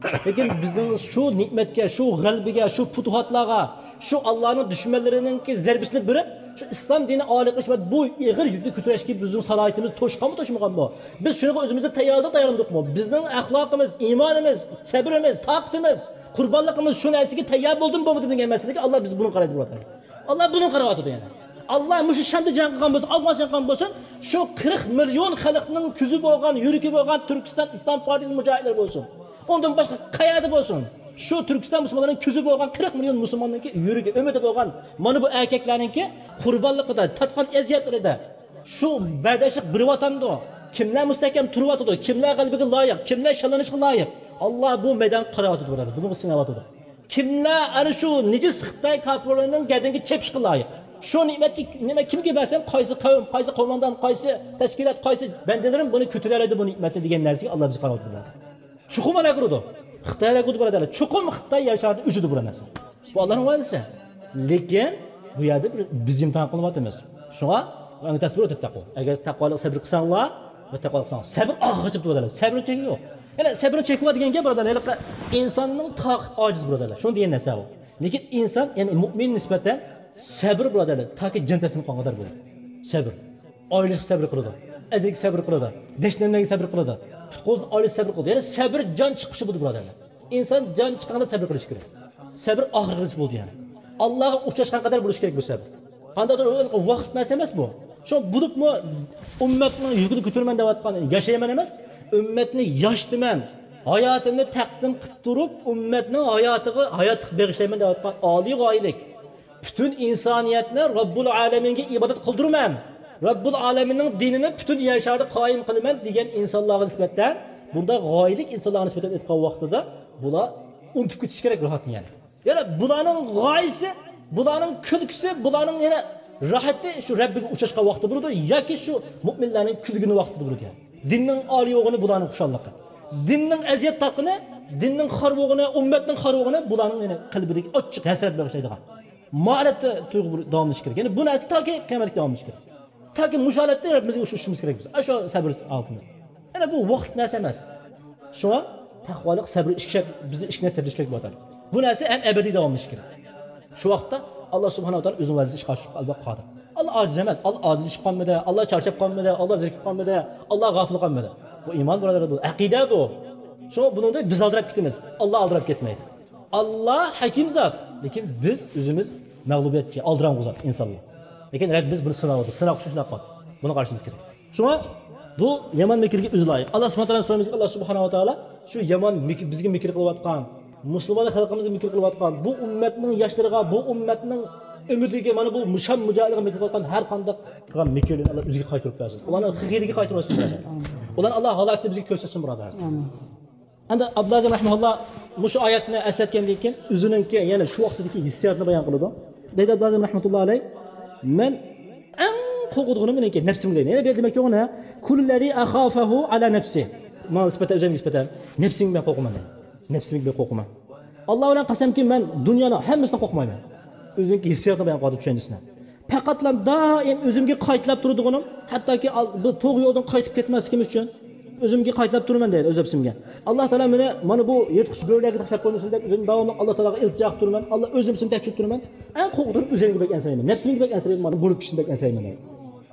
Lekin bizning shu ne'matga, shu g'albiga, shu futuhatlarga, shu Allohning dushmanlarininki zarbisini berib, shu islom dini oliy qilish va bu ig'ir yukni ko'tarishga bizning salohiyatimiz to'shqanmi, to'shmaganmi? Biz shunga o'zimizni tayyorlab tayyorlandikmi? Bizning axloqimiz, iymonimiz, sabrimiz, toqatimiz, qurbonligimiz shu narsaga tayyor bo'ldimi, bo'lmadi degan masalaga Alloh biz buni qaraydi bo'lar. Alloh buni qarayotdi yana. Allah mushu Shamda jang qilgan bo'lsa, Afg'oniston qilgan bo'lsa, shu qirq million xalqning ko'zi bo'lgan, yuragi bo'lgan Turkiston Islom partiyasi mujohidlari bo'lsin. Undan boshqa qayerda bo'lsin, shu Turkiston musulmonlarining ko'zi bo'lgan qirq million musulmonning yuragi, umidi bo'lgan mana bu erkaklarningki qurbonligida, tatqan aziyatlarida shu bardashlik bir vatanda kimlar mustahkam turyotdi, kimlar qalbiga loyiq, kimlar shallanishga loyiq. Alloh bu maydon qarayotdi bo'ladi. Buni sinayotdi. Kimlar ana shu nijis Xitoy kafirlarining gadinga chepishga loyiq. Shu ne'matga nima kimga bersam, qaysi qavm, qaysi qo'mondan, qaysi tashkilot, qaysi bandalarim buni ko'taradi bu ne'matni degan narsaga Alloh bizga qarab turadi. Chuqum ana qurdi. Xitoyga qurdi birodarlar. Chuqum Xitoy yashardi uchidi bu narsa. Bu Allohning va'dasi. Lekin bu yerda biz imtihon qilyapmiz. Shunga eng tasbir o'tib taqvo. Agar taqvolik sabr qilsanglar va taqvolik qilsang, sabr og'ib birodarlar. Sabr cheki yo'q. Yana sabrni chekadigan gap birodarlar, insonning toqat ojiz birodarlar. Shuni degan narsa bu. Lekin inson, ya'ni mu'min nisbatan sabr birodarlar, toki jintasini qonqadar bo'ladi. Sabr. Oylik sabr qiladi. Azlik sabr qiladi. Deshnemlarga sabr qiladi. Futqol oylik sabr qiladi. Ya'ni sabr jon chiqishi bu birodarlar. Inson jon chiqqanda sabr qilish kerak. Sabr oxirgisi bo'ldi yani. Allohga uchrashgan qadar bo'lish kerak bu sabr. Qandaydir vaqt narsa emas bu. Shu bo'libmi ummatning yukini ko'tarman deyotgan yashayman emas, ummatni yoshdiman, hayotimni taqdim qilib turib, ummatning hayotiga hayot bag'ishlayman deyotgan oliy g'oyalik. Bütün insoniyatni Robbul alaminga ibodat qildirman. Robbul alaminning dinini bütün yer sharida qoyim qilaman degan insonlarga nisbatan, bunda g'oyalik insonlarga nisbatan aytgan vaqtida bular unutib ketish kerak rohatni yani. Yana bularning g'oyasi, bularning kulgisi, bularning yana rohati shu Robbiga uchrashgan vaqti bo'ladi yoki shu mu'minlarning kulgini vaqti bo'ladi. Dinning oliyog'ini bularning xushalliqi. Dinning aziyat taqini, dinning xorvog'ini, ummatning xorvog'ini bularning yana qalbidagi ochiq hasrat bag'ishlaydigan. Ma'latda tuyg'u davom etish kerak. Ya'ni bu narsa toki qiyomatga davom etish kerak. Toki musholatda Robbimizga o'shishimiz kerak biz. Shu sabr altimiz. Yana bu vaqt narsa emas. Shunga taqvolik, sabr ishga bizni ishga nasib kerak bo'ladi. Bu narsa ham abadiy davom etish kerak. Shu vaqtda Alloh subhanahu va taolo o'zining va'dasini ishga oshirib albatta qodir. Alloh ojiz emas, Alloh ojiz ish qolmadi, Alloh charchab qolmadi, Alloh zikr qolmadi, Alloh g'afil qolmadi. Bu iymon birodar, bu aqida bu. Shu buningda biz aldirab ketamiz. Alloh aldirab ketmaydi. Alloh hakim zot, lekin biz o'zimiz mag'lubiyatga aldiramiz insonlar. Lekin Rabbimiz buni sinaydi, sinab shunday qildi. Buni qarshimiz kerak. Shunga bu yomon mikrga o'zi loyiq. Alloh subhanahu va taolo so'raymiz, Alloh subhanahu va taolo shu yomon bizga mikr qilayotgan, musulmon xalqimizga mikr qilayotgan, bu ummatning yoshlariga, bu ummatning umidiga, mana bu musham mujohidlarga mikr qilayotgan har qanday qilgan mikrni Alloh o'ziga qaytarib bersin. Ularni xiyriga qaytarib bersin. Ular Alloh holatni bizga ko'rsatsin birodar. Amin. Endi Abdulaziz rahimahulloh mushu oyatni eslatgandan keyin o'ziningki, ya'ni shu vaqtdagi hissiyotni bayon qiladi. Deydi Abdulaziz rahmatullohi alayh, men eng qo'rqadiganim meniki nafsimga deydi. Yana bu demak yo'g'ina, kullazi akhafahu ala nafsi. Men nisbatan o'zimga nisbatan nafsimga qo'rqaman. Nafsimga qo'rqaman. Alloh bilan qasamki, men dunyoni hammasidan qo'rqmayman. O'zingki hissiyotni bayon qiladi tushundingizmi? Faqatlam doim o'zimga qaytlab turadiganim, hattoki bu to'g'ri yo'ldan qaytib ketmasligim uchun o'zimga qaytlab turaman deydi o'z nafsimga. Alloh taolo meni mana bu yirtqich go'rlarga tashlab qo'ymasin deb o'zim davomli Alloh taologa iltijo qilib turaman. Alloh o'z nafsimni tekshirib turaman. Eng qo'rqdim o'zimga bek ansirayman. Nafsimga bek ansirayman, mana bo'lib kishini bek ansirayman deydi.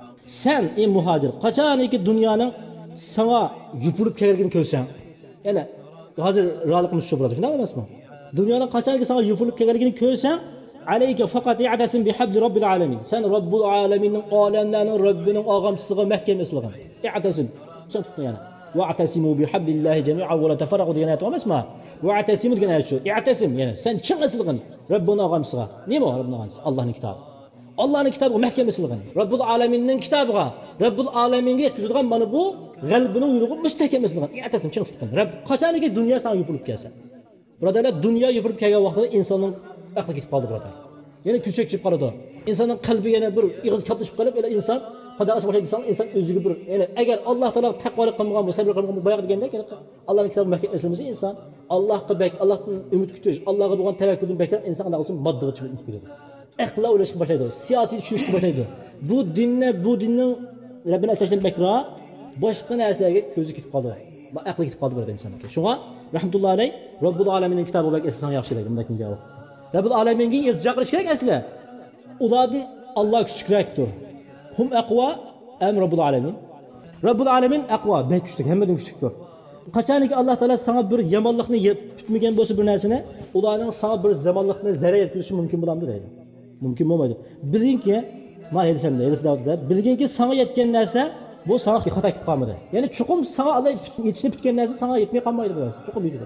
Sen ey muhojir, qachoniki dunyoning sana yupurib kelganligini ko'rsang, yana hozir ro'yligimiz shu bo'ladi, shunday emasmi? Dunyoning qachoniki sana yupurib kelganligini ko'rsang, alayka faqat i'tasim bihabli robbil alamin. Sen Robbul alaminning olamlarning Robbining og'amchisiga mahkam islig'in. I'tasim. Sen tutma yana. Wa'tasimu bihablillahi jami'an wa la tafarraqu degan ayet emasmi? Wa'tasimu degan ayet shu. I'tasim yana sen chin islig'in Robbining og'amchisiga. Nima Robbining og'amchisi? Allohning kitobi. Allohning kitobiga mahkam islig'in. Robbul alaminning kitobiga, Robbul alaminga yetkazadigan mana bu g'albini uyrugi mustahkam islig'in. I'tasim chin tutqin. Robb qachoniki dunyo san yupurib kelsa. Birodarlar, dunyo yupurib kelgan vaqtida insonning aqli ketib qoldi birodar. Yana kuchak chiqib qoladi. Insonning qalbi yana bir ig'iz kaplashib qolib, yana inson qadasi boshlaydi, inson inson o'ziga bir, ya'ni agar Alloh taolo taqvolik qilmagan bo'lsa, sabr qilmagan bo'lsa, boyaq degandek, Allohning kitobiga mahkam islamasa inson Allohga bek, Allohdan umid kutish, Allohga bo'lgan tavakkuldan beklar inson qanday bo'lsa moddaga chiqib ketadi. Aql o'ylashga boshlaydi, siyosiy tushunishga boshlaydi. Bu dinni, bu dinning Rabbini asrashdan bekra boshqa narsalarga ko'zi ketib qoldi. aqli ketib qoldi burada insonga. Shunga rahmatullohi alayh Robbul alaminning kitobi bilan eslasan yaxshilaydi bunday kunga. Robbul alaminga iltijo qilish kerak asli. Ulardan Alloh kuchliroqdir. Hum aqwa am Robbul alamin. Robbul alamin aqwa, bek kuchli, hammadan kuchlidir. Qachoniki Alloh taolo sana bir yomonlikni tutmagan bo'lsa bir narsani, ularning sana bir zamonlikni zarar yetkazishi mumkin bo'lamdi deydi. Mumkin bo'lmaydi. Bilingki, ma aytsamda, aytsamda, bilginki sana yetgan narsa bu sana xato qilib qolmadi. Ya'ni chuqum sana Alloh yetishni bitgan narsa sana yetmay qolmaydi bu narsa. Chuqum deydi.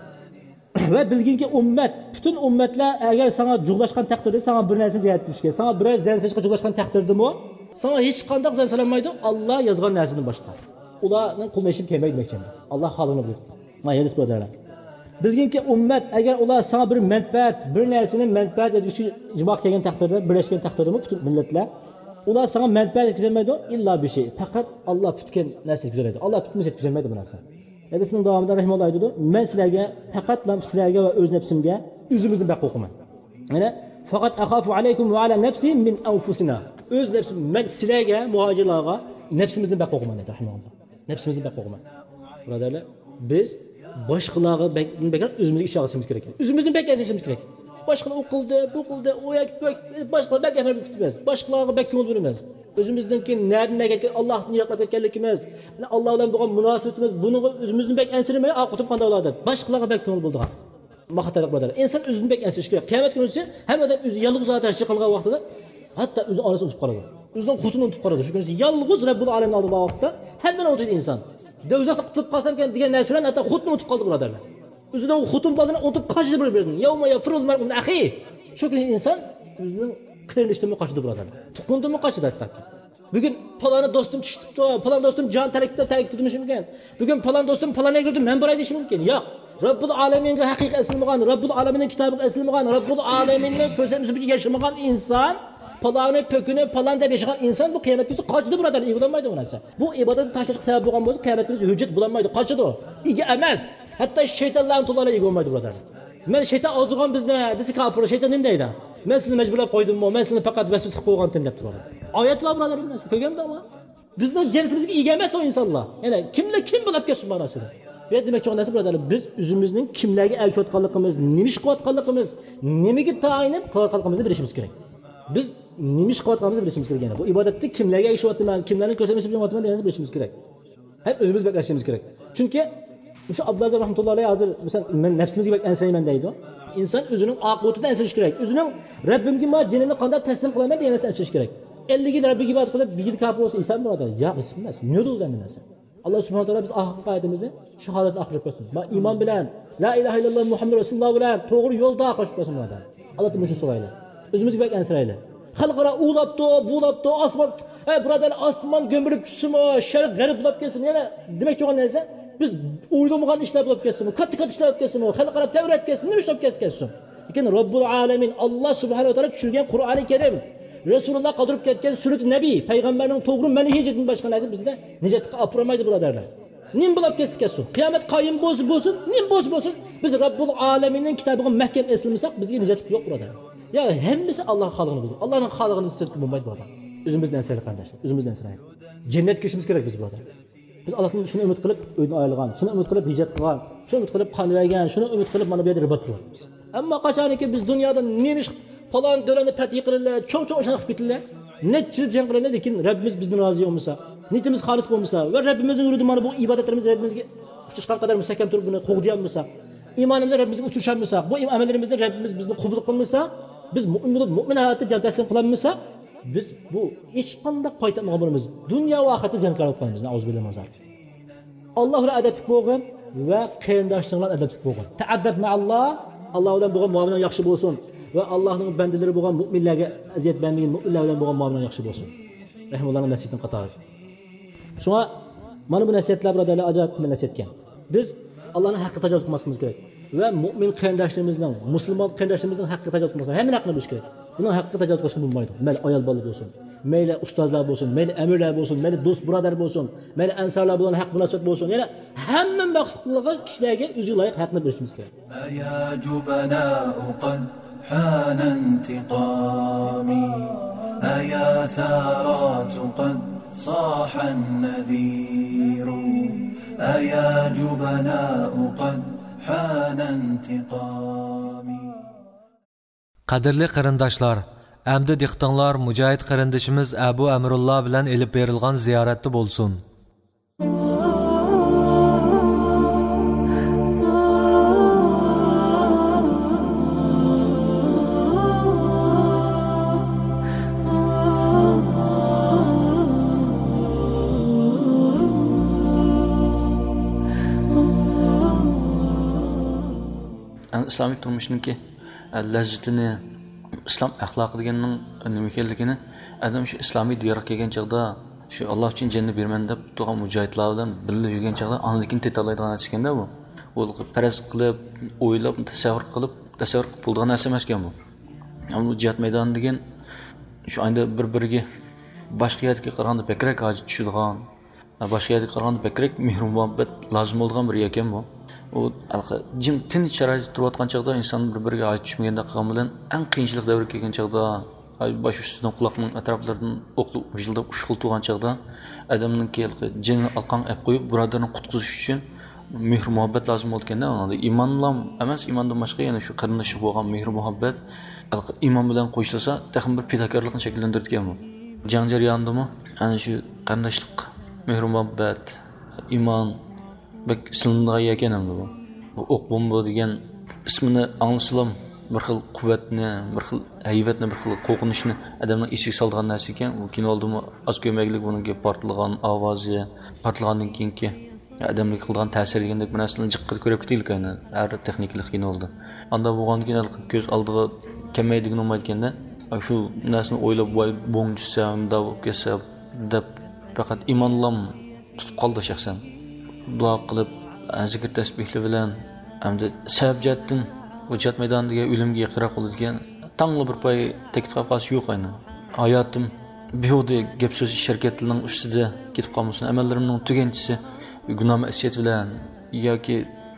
Va bilginki ummat, butun ummatlar agar sana jug'lashgan taqdirda sana bir narsa yaratishga, sana bir zansashga jug'lashgan taqdirdami, sana hech qanday zansalanmaydi Alloh yozgan narsadan boshqa. Ularning qo'llanishib kelmaydi demakchimda. Alloh xalqini biladi. Maylis birodarlar. Bilginki ummat agar ular sana bir manfaat, bir narsani manfaat etishga ijmo kelgan taqdirda, birlashgan taqdirda butun millatlar ular sana manfaat yetkazmaydi illa bir şey. Faqat Alloh tutgan narsa yetkazadi. Alloh tutmasa yetkazmaydi bu narsa. Hadisning davomida rahimahulloh aytadi, men sizlarga faqat sizlarga va o'z nafsimga o'zimizni baq o'qiman. Mana faqat akhafu alaykum va ala nafsi min anfusina. O'z nafsim men sizlarga muhojirlarga nafsimizni baq o'qiman dedi rahimahulloh. Nafsimizni baq o'qiman. Birodarlar, biz boshqalarga bekar o'zimizga ish olishimiz kerak. O'zimizni bek yazishimiz kerak. Boshqalar o'qildi, bu qildi, o yak, boshqalar bek gapirib ketibmiz. Boshqalarga bek ko'ngil beramiz. O'zimizdanki nerdan Allohni yoqlab ketganligimiz, Alloh bilan bo'lgan munosabatimiz, buni o'zimizni bek ansirmay oqitib qanday bo'ladi? Boshqalarga bek ko'ngil bo'ldi. Maqtalik bo'ladi. Inson o'zini bek ansirish kerak. Qiyomat kunisi hammadan o'zi yolg'iz o'tirish qilgan vaqtida hatto o'zi onasini unutib qoladi. O'zining xotini unutib qoladi. Shu kunisi yolg'iz Robbul alamin oldida vaqtda hammani unutadi inson. Dovzaqda qutulib qolsam ekan degan narsalarni hatto xotini unutib qoldi birodarlar. O'zining xotin bolani unutib qochdi bir-birini. Yawma yafrul mar'u min akhi. Shu kun inson o'zining qirinlishdimi qochdi birodarlar. Tuqundimi qochdi hatto. Bugun paloni do'stim tushibdi, palon do'stim jon tarakda tarak tutmish mumkin. Bugun palon do'stim palonga kirdi, men boray deyish mumkin. Yo'q. Robbul alaminga haqiqiy aslimagan, Robbul alaminning kitobiga aslimagan, Robbul alaminning ko'rsatmasi bilan yashamagan inson, paloni pökünü palan deb yashagan inson bu qiyomat kuni qochdi birodar, ig'lanmaydi bu narsa. Bu ibodat tashlashga sabab bo'lgan bo'lsa, qiyomat kuni hujjat bo'lmaydi, qochdi. Ega emas. Hatto shaytonlarning to'lari ega bo'lmaydi birodar. Men shayton ozg'on bizni desa kafir, shayton nima deydi? Men sizni majburlab qo'ydimmi? Men sizni faqat vasvas qilib qo'ygandim deb turadi. Oyat bor birodar bu narsa. Ko'rgandingmi? Bizning jannatımizga ega emas o insonlar. Ya'ni kimlar kim bo'lib kelsin bu narsada. Bu demak o'g'il narsa birodarlar, biz o'zimizning kimlarga aytayotganligimiz, nima ish qilayotganligimiz, nimaga tayinib qilayotganligimizni bilishimiz kerak. Biz nima ish qilayotganimizni bilishimiz kerak. Bu ibodatda kimlarga ishyapman, kimlarning ko'rsatmasi bilan o'tman deganimizni bilishimiz kerak. Hep o'zimiz bakarishimiz kerak. Chunki o'sha Abdulaziz rahmatullohi alayhi hozir misol men nafsimizga bak ansirayman deydi. İnson o'zining oqibatidan ansirash kerak. O'zining Rabbimga ma dinini qanday taslim qilaman degan narsa ansirash kerak. ellik yil Rabbiga ibodat qilib, bir yil kafir bo'lsa inson bo'ladi. Yo'q, emas. Ne bo'ldi bu narsa? Alloh subhanahu va taolo biz oxirgi qoidamizni shahodatni oxirib qo'ysin. Va iymon bilan la ilaha illalloh Muhammad rasululloh bilan to'g'ri yo'lda qo'shib qo'ysin bilan. Allohdan shuni so'raylik. O'zimizga bak ansiraylik. Xalqaro ulabdi, bulabdi, osmon, ey birodarlar, osmon gömülüp tushsinmi, sharq g'arib bo'lib ketsin. Yana demak bo'lgan narsa biz o'ylamagan ishlar bo'lib ketsinmi, katta-katta ishlar bo'lib ketsinmi, xalqaro tavrat ketsin, nima ish bo'lib ketsin. Lekin Robbul alamin Alloh subhanahu va taolo tushirgan Qur'oni Karim, Rasululloh qoldirib ketgan sunnat nabiy, payg'ambarning to'g'ri manhajidan boshqa narsa bizda nijotga olib bormaydi birodarlar. Nim bo'lib ketsin ketsin. Qiyomat qoyim bo'lsa bo'lsin, nim bo'lsa bo'lsin, biz Robbul alaminning kitobiga mahkam eslamasak bizga nijot yo'q birodarlar. Ya hemmisi Allah xalqini biladi. Allohning xalqini sirtib bo'lmaydi birodar. O'zimizdan siraylik qardoshlar, o'zimizdan siraylik. Jannatga kirishimiz kerak biz birodar. Biz Allohdan shuni umid qilib uyni oyilgan, shuni umid qilib hijrat qilgan, shuni umid qilib qanvagan, shuni umid qilib mana bu yerda ribat turibmiz. Ammo qachoniki biz dunyoda nemish falon do'lani fatih qilinlar, cho'ng-cho'ng o'shan qilib ketillar. Necha yil jang qilinlar, lekin Rabbimiz bizdan rozi bo'lmasa, niyatimiz xolis bo'lmasa va Rabbimizning yo'lida mana bu ibodatlarimiz Rabbimizga uchtishgan qadar mustahkam turib buni qo'g'diyanmasa, iymonimizni Rabbimizga uturishamasa, bu amallarimizni Rabbimiz bizni qabul qilmasa, biz mu'min bo'lib mu'min hayotda jon taslim qilamiz, biz bu hech qanday foyda olmaymiz. Dunyo va oxiratda ziyonkor bo'lib qolamiz. Auzubillahi mazar. Alloh bilan adabli bo'lgan va qarindoshlar bilan adabli bo'lgan. Ta'addab ma'alloh, Alloh bilan bo'lgan muomalan yaxshi bo'lsin va Allohning bandalari bo'lgan mu'minlarga aziyat bermagan mu'minlar bilan bo'lgan muomalan yaxshi bo'lsin. Rahimullohning nasihatin qatori. Shunga mana bu nasihatlar birodarlar ajoyib qilgan nasihatkan. Biz Allohning haqqiga tajovuz qilmasligimiz kerak va mu'min qarindoshlarimizning, musulmon qarindoshlarimizning haqqiga tajovuz qilmaslik kerak. Hamma haqni bilish kerak. Buning haqqiga tajovuz qilishga bo'lmaydi. Mayli ayol bola bo'lsin, mayli ustozlar bo'lsin, mayli amirlar bo'lsin, mayli do'st birodar bo'lsin, mayli ansarlar bilan haq munosabat bo'lsin. Yana hamma maqsadlarga kishilarga o'ziga loyiq haqni bilishimiz kerak. Ya jubana'u qad hana intiqami aya tharatu qad صاح النذير أيا جبناء قد حان انتقامي. Qadirli qarindoshlar, əmdi diqtanlar mücahid qarindishimiz Abu Amrullah bilan elib berilgan ziyoratda bo'lsin. İslomiy turmushniki lazzatini, islom axloqi deganning nima ekanligini adam shu islomiy diyorga kelgan chaqda shu Alloh uchun jannat berman deb turgan mujohidlar bilan birga yurgan chaqda anlikini tetalaydigan narsa ekanda bu. Bu faraz qilib, o'ylab, tasavvur qilib, tasavvur qilib bo'lgan narsa emas ekan bu. Bu jihad maydoni degan shu anda bir-biriga boshqa yerga qaraganda bekrak hojat tushadigan, boshqa yerga qaraganda bekrak mehr-muhabbat lozim bo'lgan bir ekan bu. O jim tinch sharoitda turayotgan chaqda inson bir-biriga hojat tushmaganda qilgan bilan eng qiyinchilik davri kelgan chaqda bosh ustidan quloqning atroflaridan o'qli ujildab ushqil turgan chaqda odamning jini alqon olib qo'yib birodarni qutqizish uchun mehr muhabbat lozim bo'lganda unda iymonlam emas, iymondan boshqa yana shu qarindoshlik bo'lgan mehr muhabbat iymon bilan qo'shilsa taxmin bir fidokorlikni shakllantirgan bu. Jang jarayonidami ana shu qarindoshlik, mehr muhabbat, iymon bak silingan ekan endi bu. Bu o'q bomba degan ismini anglasam bir xil quvvatni, bir xil hayvatni, bir xil qo'rqinchni odamning esiga solgan narsa ekan. U kinoldimi oz ko'maklik bunga portlagan ovozi, portlagandan keyingi odamga qilgan ta'sir degandek bir narsani jiqqa ko'rib ketaylik ekan har texnikalik kinolda. Anda bo'lgandan keyin ko'z oldiga kelmaydigan bo'lmayganda shu narsani o'ylab voy bo'ngchisa, unda kelsa deb faqat iymonlam tutib qoldi shaxsan. Dua qilib, zikr tasbihlar bilan hamda sabjatdan hujjat maydonidagi o'limga yiqira qoladigan tangli bir pay tekitib qolish yo'q ayni. Hayotim behuda gap so'z sharkatlarning ustida ketib qolmasin, amallarimning tuganchisi gunoh ma'siyat bilan yoki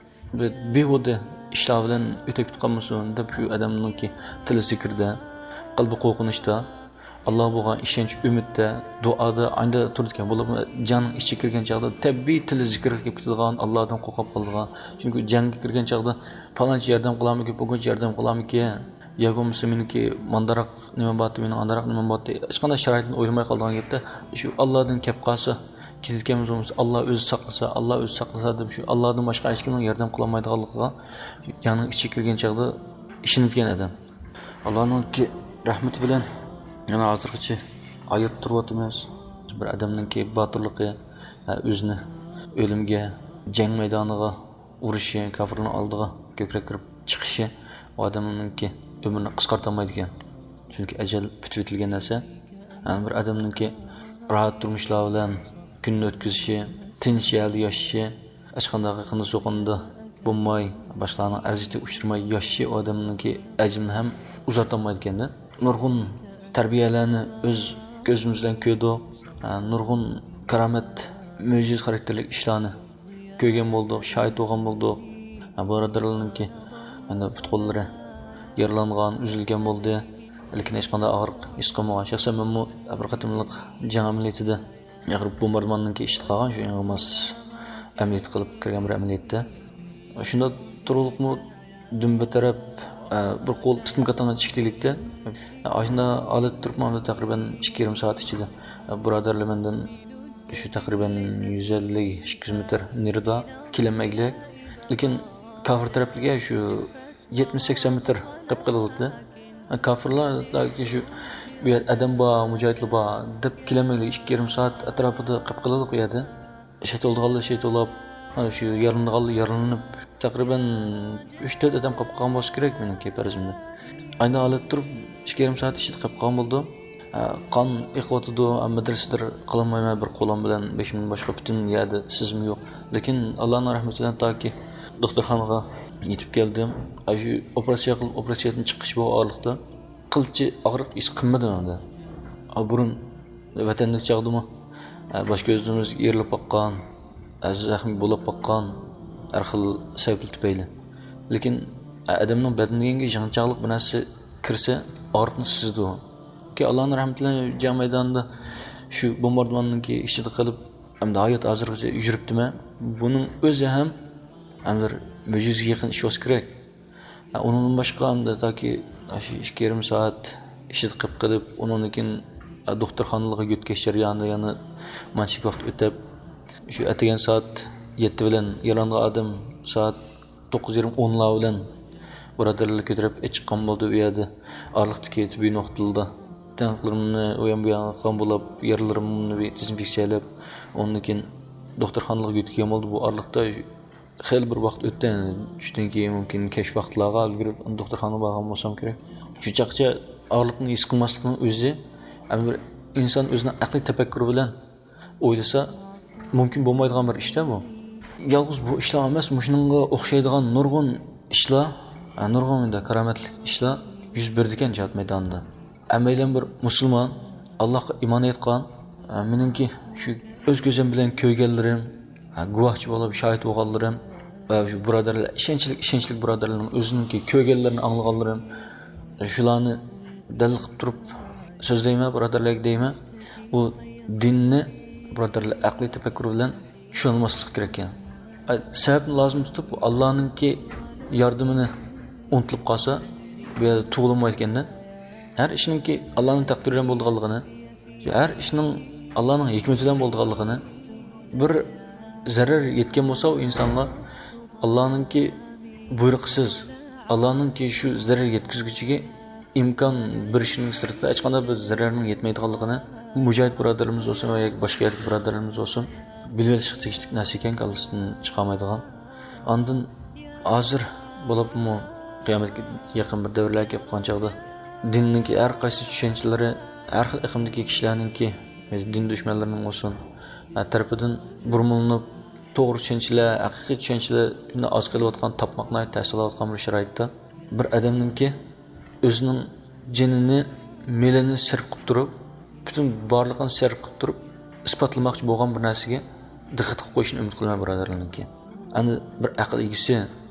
behuda ishlar bilan o'tib ketib qolmasin deb shu odamningki tili zikrda, qalbi qo'rqinchda, Allah bo'lgan ishonch, umidda, duoda anda turadigan bo'lib, jonning ichiga kirgan chaqda tabiiy til zikr qilib ketadigan, Allohdan qo'rqib qolgan. Chunki jangga kirgan chaqda falonchi yordam qilamiki, bugunchi yordam qilamiki, yag'imsi meniki mandaroq nima bo'pti, meni andaroq nima bo'pti. Hech qanday sharoitni o'ylamay qolgan gapda shu Allohdan kelib qolsa, ketayotganimiz bo'lsa, Alloh o'zi saqlasa, Alloh o'zi saqlasa deb shu Allohdan boshqa hech kimning yordam qila olmaydiganligiga jonning ichiga kirgan chaqda ishonadigan odam. Allohning rahmati bilan yana hozirgacha ayib turyapmiz. Bir odamningki botirligi, o'zini o'limga, jang maydoniga urishi, kofirning oldiga ko'krak kirib chiqishi odamningki umrini qisqarta olmaydi ekan. Chunki ajal bitib etilgan narsa. Bir odamningki rohat turmushlar bilan kunni o'tkazishi, tinch yerda yashashi, hech qanday qindi so'qindi bo'lmay, boshlarning arziyatiga uchirmay yashashi odamningki ajalini ham uzarta olmaydi ekanda. Nurg'un tarbiyalarni o'z ko'zimizdan ko'rdik, nurg'un karomat, mo'jiz xarakterli ishlarni ko'rgan bo'ldik, shohid bo'lgan bo'ldik. Birodarlarningki endi putqo'llari yaralangan, uzilgan bo'ldi, lekin hech qanday og'riq his qilmagan. Shaxsan men bu bir qatimliq jang amaliyotida yag'rib bombardimonninki ishda qolgan, shu emas amaliyot qilib kirgan bir amaliyotda. Shunda turliqmi dumba taraf bir qo'l tutmaqatdan chiqdilikda ashunda olib turibman taqriban ikki yarim soat ichida birodarlar mendan shu taqriban yuz ellik ikki yuz metr nerida kelinmaylik, lekin kofir tarafga shu yetmish sakson metr qilib qildi. Kofirlar shu bu yer odam bor, mujohidlar bor deb kelinmaylik ikki yarim soat atrofida qilib qildi qo'yadi. Shetoldiganlar shetolab shu yarlanganlar yarlanib taqriban uch to'rt odam qolib qolgan bo'lsa kerak meniki farazimda. Ayni olib turib ikki yarim soat ichida qolib qolgan bo'ldi. Qon iqvotidi, madrasadir qilmayman bir qo'lim bilan besh ming boshqa butun yerda sizmi yo'q. Lekin Allohning rahmati bilan toki doktorxonaga yetib keldim. Shu operatsiya qilib operatsiyadan chiqish bu og'riqda qilchi og'riq his qilmadim unda. Burun vatanlik chaqdimi? Boshqa o'zimiz yerilib qoqqan, zaxmi bo'lib qoqqan har xil sabablar tufayli. Lekin odamning badaniga janchaqlik bir narsa kirsa og'riqni sezdi. Ki Allohning rahmatidan jang maydonida shu bombardimonninki ishida qilib hamda hayot hozirgacha yuribdimi, buning o'zi ham hamdir mo'jizaga yaqin ish bo'lsa kerak. Undan boshqa hamda toki shu ikki yarim soat ishni qilib qilib, undan keyin doktorxonalarga yetkazish jarayonida yana manchik vaqt o'tib, shu atagan soat yetti bilan yalangan odam soat to'qqiz yarim o'n lar bilan birodarlar ko'tarib chiqqan bo'ldi u yerda. Orliqdagi tibbiy nuqtalda tanqlarimni u ham bu yoqqa qon bo'lib, yerlarimni dezinfeksiyalab, undan keyin doktorxonalarga yetkazgan bo'ldi. Bu orliqda xeyli bir vaqt o'tdi. Shundan keyin mumkin kashf vaqtlarga ulgurib doktorxonaga borgan bo'lsam kerak. Shunchaqcha og'riqni his qilmaslikning o'zi bir inson o'zining aqliy tafakkuri bilan o'ylasa mumkin bo'lmaydigan bir ishda bu. Yalnız bu ishlar emas, shunga o'xshaydigan nurg'un ishlar, nurg'un karomatli ishlar yuz berdi ekan jihad maydonida. Amaylan bir musulmon, Allohga iymon etgan, meningki shu o'z ko'zim bilan ko'rganlarim, guvohchi bo'lib shohid bo'lganlarim va shu birodarlar, ishonchli ishonchli birodarlarning o'ziniki ko'rganlarini anglaganlarim, shularni dalil qilib turib so'zlayman, birodarlar deyman. U dinni birodarlar aqliy tafakkur bilan tushunmaslik kerak ekan. Sababni lozim tutib Allohninki yordamini unutilib qolsa, bu yerda tug'ilmaydi ekanda. Har ishninki Allohning taqdiri bilan bo'lganligini, har ishning Allohning hikmati bilan bo'lganligini, bir zarar yetgan bo'lsa u insonga Allohninki buyruqsiz, Allohninki shu zarar yetkazguchiga imkon berishining sirtida hech qanday bir zararning yetmaydiganligini mujohid birodarlarimiz bo'lsin va boshqa yerlik birodarlarimiz bo'lsin bilib chiqishlik narsa ekan, qalbisidan chiqamaydigan. Ondan hozir bo'libmi qiyomatga yaqin bir davrlarga kelib qolganchaqda dinninki har qaysi tushunchalari, har xil iqlimdagi kishilarninki, din dushmanlarining bo'lsin, tarafidan burmolinib to'g'ri tushunchalar, haqiqiy tushunchalarni oz qilayotgan, topmoqni ta'sirlayotgan bir sharoitda bir odamninki o'zining jinini, melini sarf qilib turib, butun borlig'ini sarf qilib turib, isbotlamoqchi bo'lgan bir narsaga diqqat qilib qo'yishni umid qilaman birodarlarniki. Ani bir aql egisi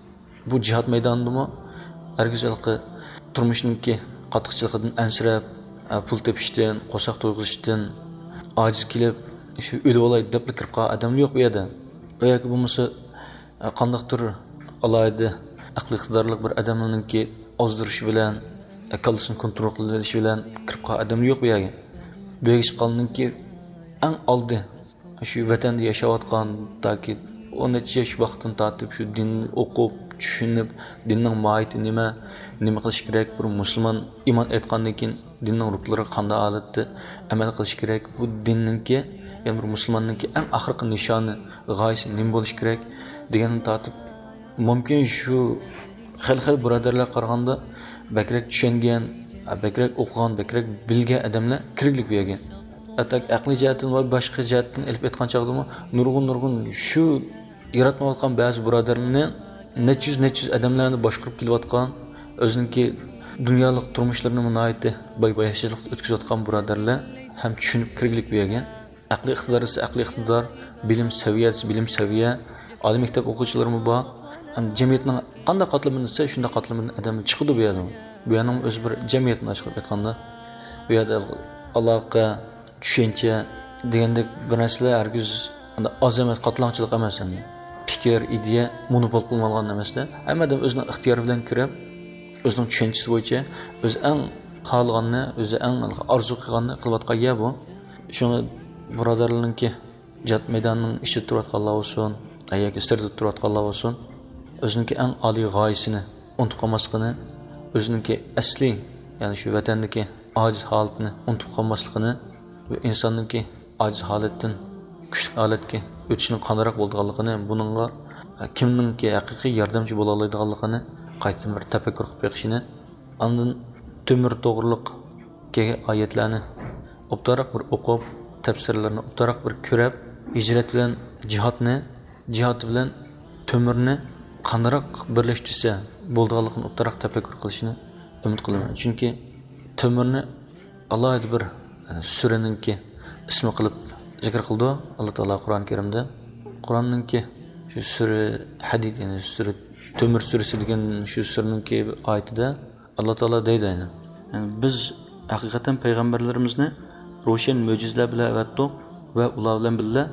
bu jihad maydonidami hargizalqi turmushninki qattiqchiligidan ansirab, pul tepishdan, qo'saq to'yg'izishdan ojiz kelib, shu o'lib olay deb kirib qolgan odam yo'q bu yerda. O yoki bo'lmasa qandaqdir alayda aql iqtidorli bir odamninki ozdirish bilan, kallasini kontrol qilish bilan kirib qolgan odam yo'q bu yerga. Bu yerga chiqqanninki eng oldi shu vatanda yashayotgan toki o'n necha yosh vaqtdan tortib shu dinni o'qib, tushunib, dinning mohiyati nima, nima qilish kerak, bir musulmon iymon etgandan keyin dinning ruhlari qanday holatda amal qilish kerak, bu dinninki, ya'ni bir musulmonninki eng oxirgi nishoni, g'oyasi nima bo'lish kerak deganini tortib mumkin shu xil-xil birodarlar qaraganda bakrak tushungan, bakrak o'qigan, bakrak bilgan odamlar kiriklik bu yerga. Atak aqliy jihatdan va boshqa jihatdan elib aytgan chog'dami nurg'un-nurg'un shu yaratmayotgan ba'zi birodarlarni necha yuz necha yuz odamlarni boshqarib kelayotgan, o'ziniki dunyolik turmushlarini munoyati boy-boyashchilik o'tkazayotgan birodarlar ham tushunib kiriklik bu yerga. Aqliy iqtidori, aqliy iqtidor, bilim saviyasi, bilim saviya, oliy maktab o'quvchilarimi bor. Ham jamiyatning qanday qatlamini esa shunday qatlamini odam chiqdi bu yerda. Bu yerning o'zi bir jamiyatni ochib aytganda bu yerda aloqa, tushuncha degandek bir narsalar hargiz oz emas, qatlangchilik emas endi. Fikr, ideya monopol qilmagan emasda. Hammadan o'zining ixtiyori bilan kirib, o'zining tushunchasi bo'yicha o'zi eng xohlaganini, o'zi eng orzu qilganini qilayotgan yer bu. Shuni birodarlarningki jihad maydonining ichida turayotganlar bo'lsin, yoki sirda turayotganlar bo'lsin, o'ziniki eng oliy g'oyasini unutib qolmasligini, o'ziniki asli, ya'ni shu vatandagi ojiz holatini unutib qolmasligini va insonningki ojiz holatdan kuchli holatga o'tishning qandoq bo'lganligini, buningga kimningki haqiqiy yordamchi bo'la oladiganligini qayta bir tafakkur qilib beqishini, ondan temir to'g'riliq kelgan oyatlarni o'ptaroq bir o'qib, tafsirlarni o'ptaroq bir ko'rib, hijrat bilan jihadni, jihad bilan temirni qandoq birlashtirsa bo'lganligini o'ptaroq tafakkur qilishini umid qilaman. Chunki temirni alohida bir suraninki ismi qilib zikr qildi Alloh taolo Qur'oni Karimda. Qur'onninki shu sura Hadid, ya'ni sura Temir surasi degan shu suraninki oyatida Alloh taolo deydi, ya'ni biz haqiqatan payg'ambarlarimizni ro'shan mo'jizalar bilan avatdik va ular bilan birga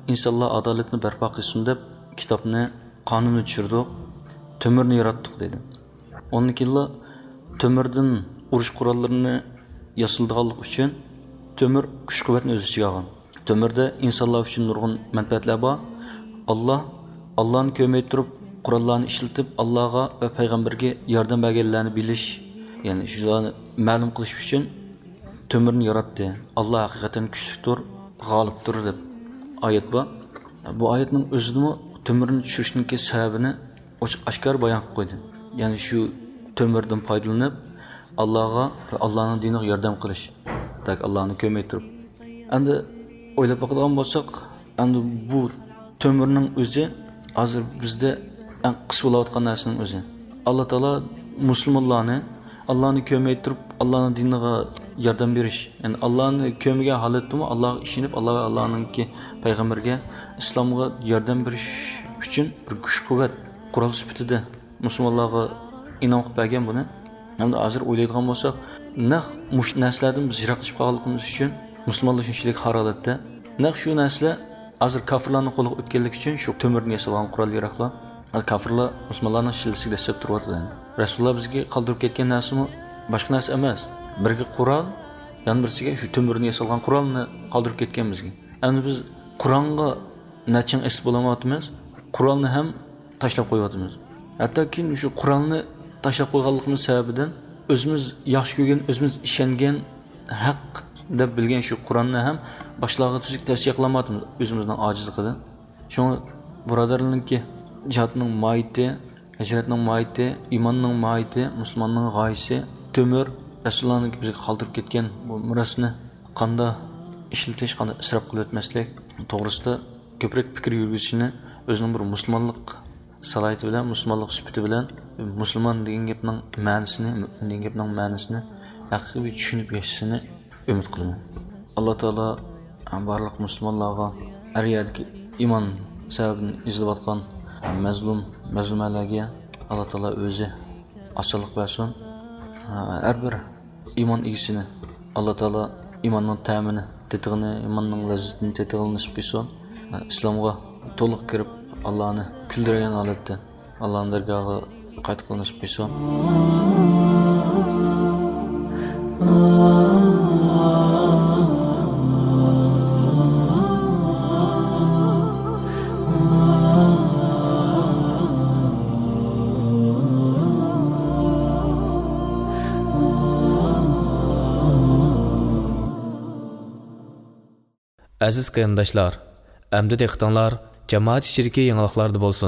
insonlar adolatni barpo qilsin deb kitobni qonunni tushirdik, to'mirni yaratdik dedi. Ondan keyin to'mirdan urush qurollarini yasaldiganlik uchun to'mir kuch-quvvatni o'z ichiga olgan. To'mirda insonlar uchun nurg'un manfaatlar bor. Allah Allah'ni ko'maytirib, qurollarni ishlatib, Allohga va payg'ambarga yordam berganlarni bilish, ya'ni shularni ma'lum qilish uchun to'mirni yaratdi. Alloh haqiqatan kuchlidir, g'olibdir deb oyat bor. Bu oyatning o'zida to'mirni tushirishning sababini oshkor bayon qilib qo'ydi. Ya'ni shu to'mirdan foydalanib Allohga va Allohning diniga yordam qilish, tak Allohni ko'maytirib. Endi o'ylab boqadigan bo'lsak, endi bu to'mirning o'zi hozir bizda eng qis bo'layotgan narsaning o'zi. Alloh taolo musulmonlarni Allohni ko'maytirib, Allohning diniga yordam berish, ya'ni Allohni ko'miga holatdimi, Allohga ishonib, Alloh va Allohning payg'ambarga, islomga yordam berish uchun bir kuch-quvvat qurol sifatida musulmonlarga inom qilib bergan buni. Endi hozir o'ylaydigan bo'lsak, naq mush narsalardan biz yiroqlashib qolganligimiz uchun musulmonlar shunchalik harolatda, naq shu narsalar hozir kofirlarning qo'liga o'tganlik uchun shu to'mirdan yasalgan qurol yaroqlar kofirlar musulmonlarning shilisiga dastlab turyapti. Rasululloh bizga qoldirib ketgan narsami boshqa narsa emas. Birga Qur'on, yana birisiga shu to'mirdan yasalgan qurolni qoldirib ketgan bizga. Endi biz Qur'onga nachin es bo'lamayapmiz, Qur'onni ham tashlab qo'yapmiz. Hatto keyin shu Qur'onni tashlab qo'yganligimiz sababidan o'zimiz yaxshi ko'rgan, o'zimiz ishongan haq deb bilgan shu Qur'onni ham boshlarga tuzuk tasdiq qilmayapmiz o'zimizning ojizligidan. Shunga birodarlarningki jihatning moyiti, hijratning moyiti, iymonning moyiti, musulmonning g'oyasi, to'mir Rasulullohning bizga qoldirib ketgan bu mirosni qanday ishlatish, qanday isrof qilib o'tmaslik to'g'risida ko'proq fikr yurgizishni o'zining bir musulmonlik salohiyati bilan, musulmonlik sifati bilan, musulmon degan gapning ma'nosini, mu'min degan gapning ma'nosini haqiqiy tushunib yashashini umid qilaman. Alloh taolo barliq musulmonlarga har yerdagi iymon sababini izlayotgan mazlum, mazlumalarga Alloh taolo o'zi osonlik bersin. Har bir iymon egisini Alloh taolo iymonning ta'mini, tetig'ini, iymonning lazzatini tetig'ini nisb qilsin. Islomga to'liq kirib, Allohni kuldirgan holatda Allohning dargohiga qaytib nisb qilsin. Aziz qarindoshlar, əmdi dehqonlar, cemaat içidəki yanılıqlarda bolsun.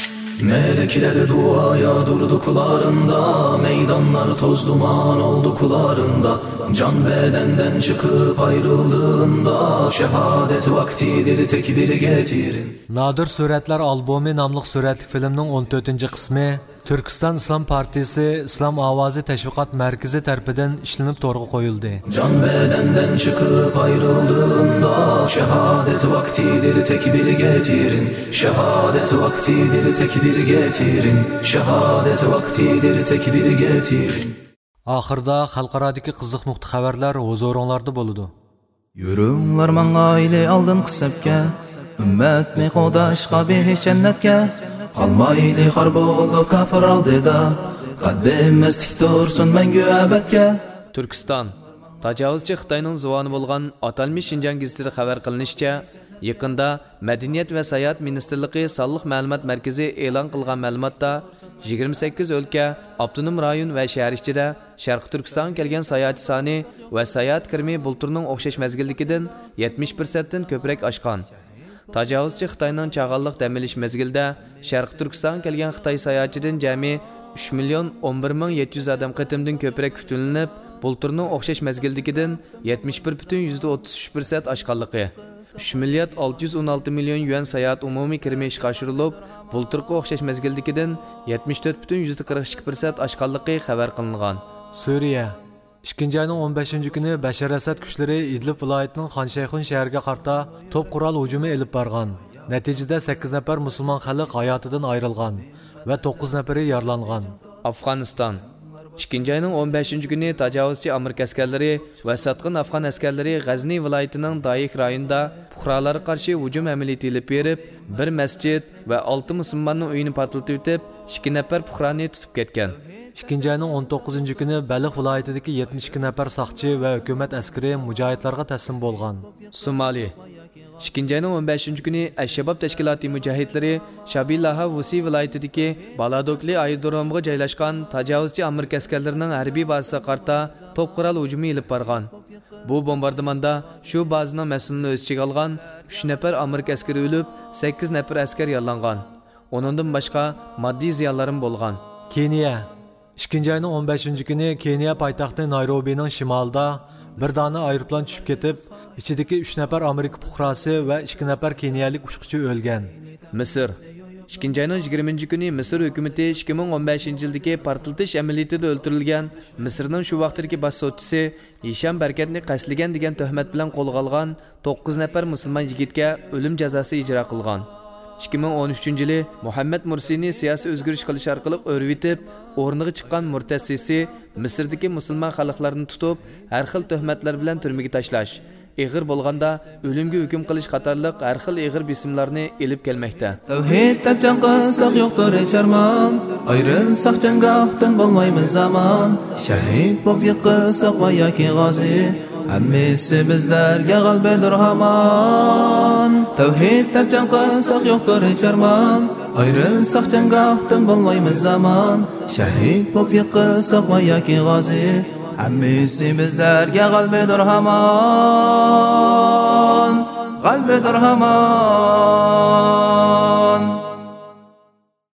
Melekler duaya durdu kullarında, meydanlar toz duman oldu kullarında. Can bedenden çıkıp ayrıldığında, şehadet vaktidir tekbir getirin. Nadir Suratlar Albomi namlıq suratlik filmning o'n to'rtinchi qismi Türkistan İslam Partisi İslam Avazi Teşviqat Merkezi tərəfindən işlenib torğa qoyuldu. Can bedenden çıkıp ayrıldığında, şehadet vaktidir tekbir getirin. Şehadet vaktidir tekbir getirin. Şehadet vaktidir tekbir getirin. Axırda xalqaradakı qiziq nuqta xabarlar huzuringlarda bo'ladi. Yürümler mangayli aldın qısabga, ümmetni qo'dashqa behish jannatga. Qalmayli xar bo'lib kafir oldida, qaddimiz tik tursin mangu abadga. Turkiston tajovuzchi Xitoyning zuvoni bo'lgan atalmish Şinjan gazetida xabar qilinishicha, yaqinda Madaniyat va sayohat ministrligi sonliq ma'lumot markazi e'lon qilgan ma'lumotda yigirma sakkiz o'lka, avtonom rayon va shahar ichida Sharq Turkiston kelgan sayohatchi soni va sayohat kirimi bulturning o'xshash mazgilligidan yetmish foiz dan ko'proq oshgan. Tajovuzchi Xitoyning chag'alliq dam olish mazgilida Sharq Turkiston kelgan Xitoy sayohatchidan jami uch million o'n bir ming yetti yuz odam qatimdan ko'proq kutilib, bulturning o'xshash mazgilligidan yetmish bir butun o'ttiz uch foiz oshganligi. uch milliard olti yuz o'n olti million yuan sayohat umumiy kirimi ishga oshirilib, bulturga o'xshash mazgilligidan yetmish to'rt butun qirq ikki foiz oshganligi xabar qilingan. Suriya ikkinchi ayning o'n beshinchi kuni Bashar Asad kuchlari Idlib viloyatining Xanshayxun shahriga qarta to'p qurol hujumi elib borgan. Natijada sakkiz nafar musulmon xalq hayotidan ayrilgan va to'qqiz nafari yaralangan. Afg'oniston ikkinchi oyning o'n beshinchi kuni tajovuzchi Amerika askarlari va satqin Afg'on askarlari G'azni viloyatining Doyik rayonida fuqarolarga qarshi hujum amaliyoti olib berib, bir masjid va olti musulmonning uyini portlatib o'tib, ikki nafar fuqaroni tutib ketgan. ikkinchi oyning o'n to'qqizinchi kuni Baliq viloyatidagi yetmish ikki nafar saqchi va hukumat askari mujohidlarga taslim bo'lgan. Somali ikkinchi oyning o'n beshinchi kuni Ash-Shabob tashkiloti mujohidlari Shabilaha Vusi viloyatidagi Baladokli aerodromiga joylashgan tajovuzchi Amerika askarlarining harbiy bazasiga qarata to'p qurol hujumi olib borgan. Bu bombardimanda shu bazaning mas'ulini o'z ichiga olgan uch nafar Amerika askari o'lib, sakkiz nafar askar yaralangan. Onundan boshqa moddiy ziyonlarim bo'lgan. Keniya ikkinchi oyning o'n beshinchi kuni Keniya poytaxti Nayrobining shimolida bir dona aeroplan tushib ketib, ichidagi uch nafar Amerika fuqarosi va ikki nafar keniyalik uçqıchi o'lgan. Misr ikkinchi oyning yigirmanchi kuni Misr hukumatı ikki ming o'n beshinchi yildagi portlatish amaliyotida o'ldirilgan Misrning shu vaqtdagi bosh sotchisi Hisham Barkatni qasdlagan degan tuhmat bilan qo'lga olgan to'qqiz nafar musulmon yigitga o'lim jazosi ijro qilgan. ikki ming o'n uchinchi yili Muhammad Mursini siyosiy o'zgarish qilish orqali o'rvitib, o'rniga chiqqan murtadsisi Misrdagi musulmon xalqlarni tutib, har xil tuhmatlar bilan turmaga tashlash, ig'ir bo'lganda o'limga hukm qilish qatorliq har xil ig'ir bisimlarni elib kelmoqda. Tavhid tapchan qilsak yo'qdir charmon, ayrilsak janggohdan bo'lmaymiz zamon, shahid bo'lib yiqilsak va yoki g'ozi, hammasi bizlarga g'albadir hamon. Tavhid tapchan qilsak yo'qdir charmon, ayrilsak janggohdan bo'lmaymiz zamon, shahid bo'lib yiqilsak va yoki g'ozi, hammasi bizlarga g'albadir hamon, g'albadir hamon.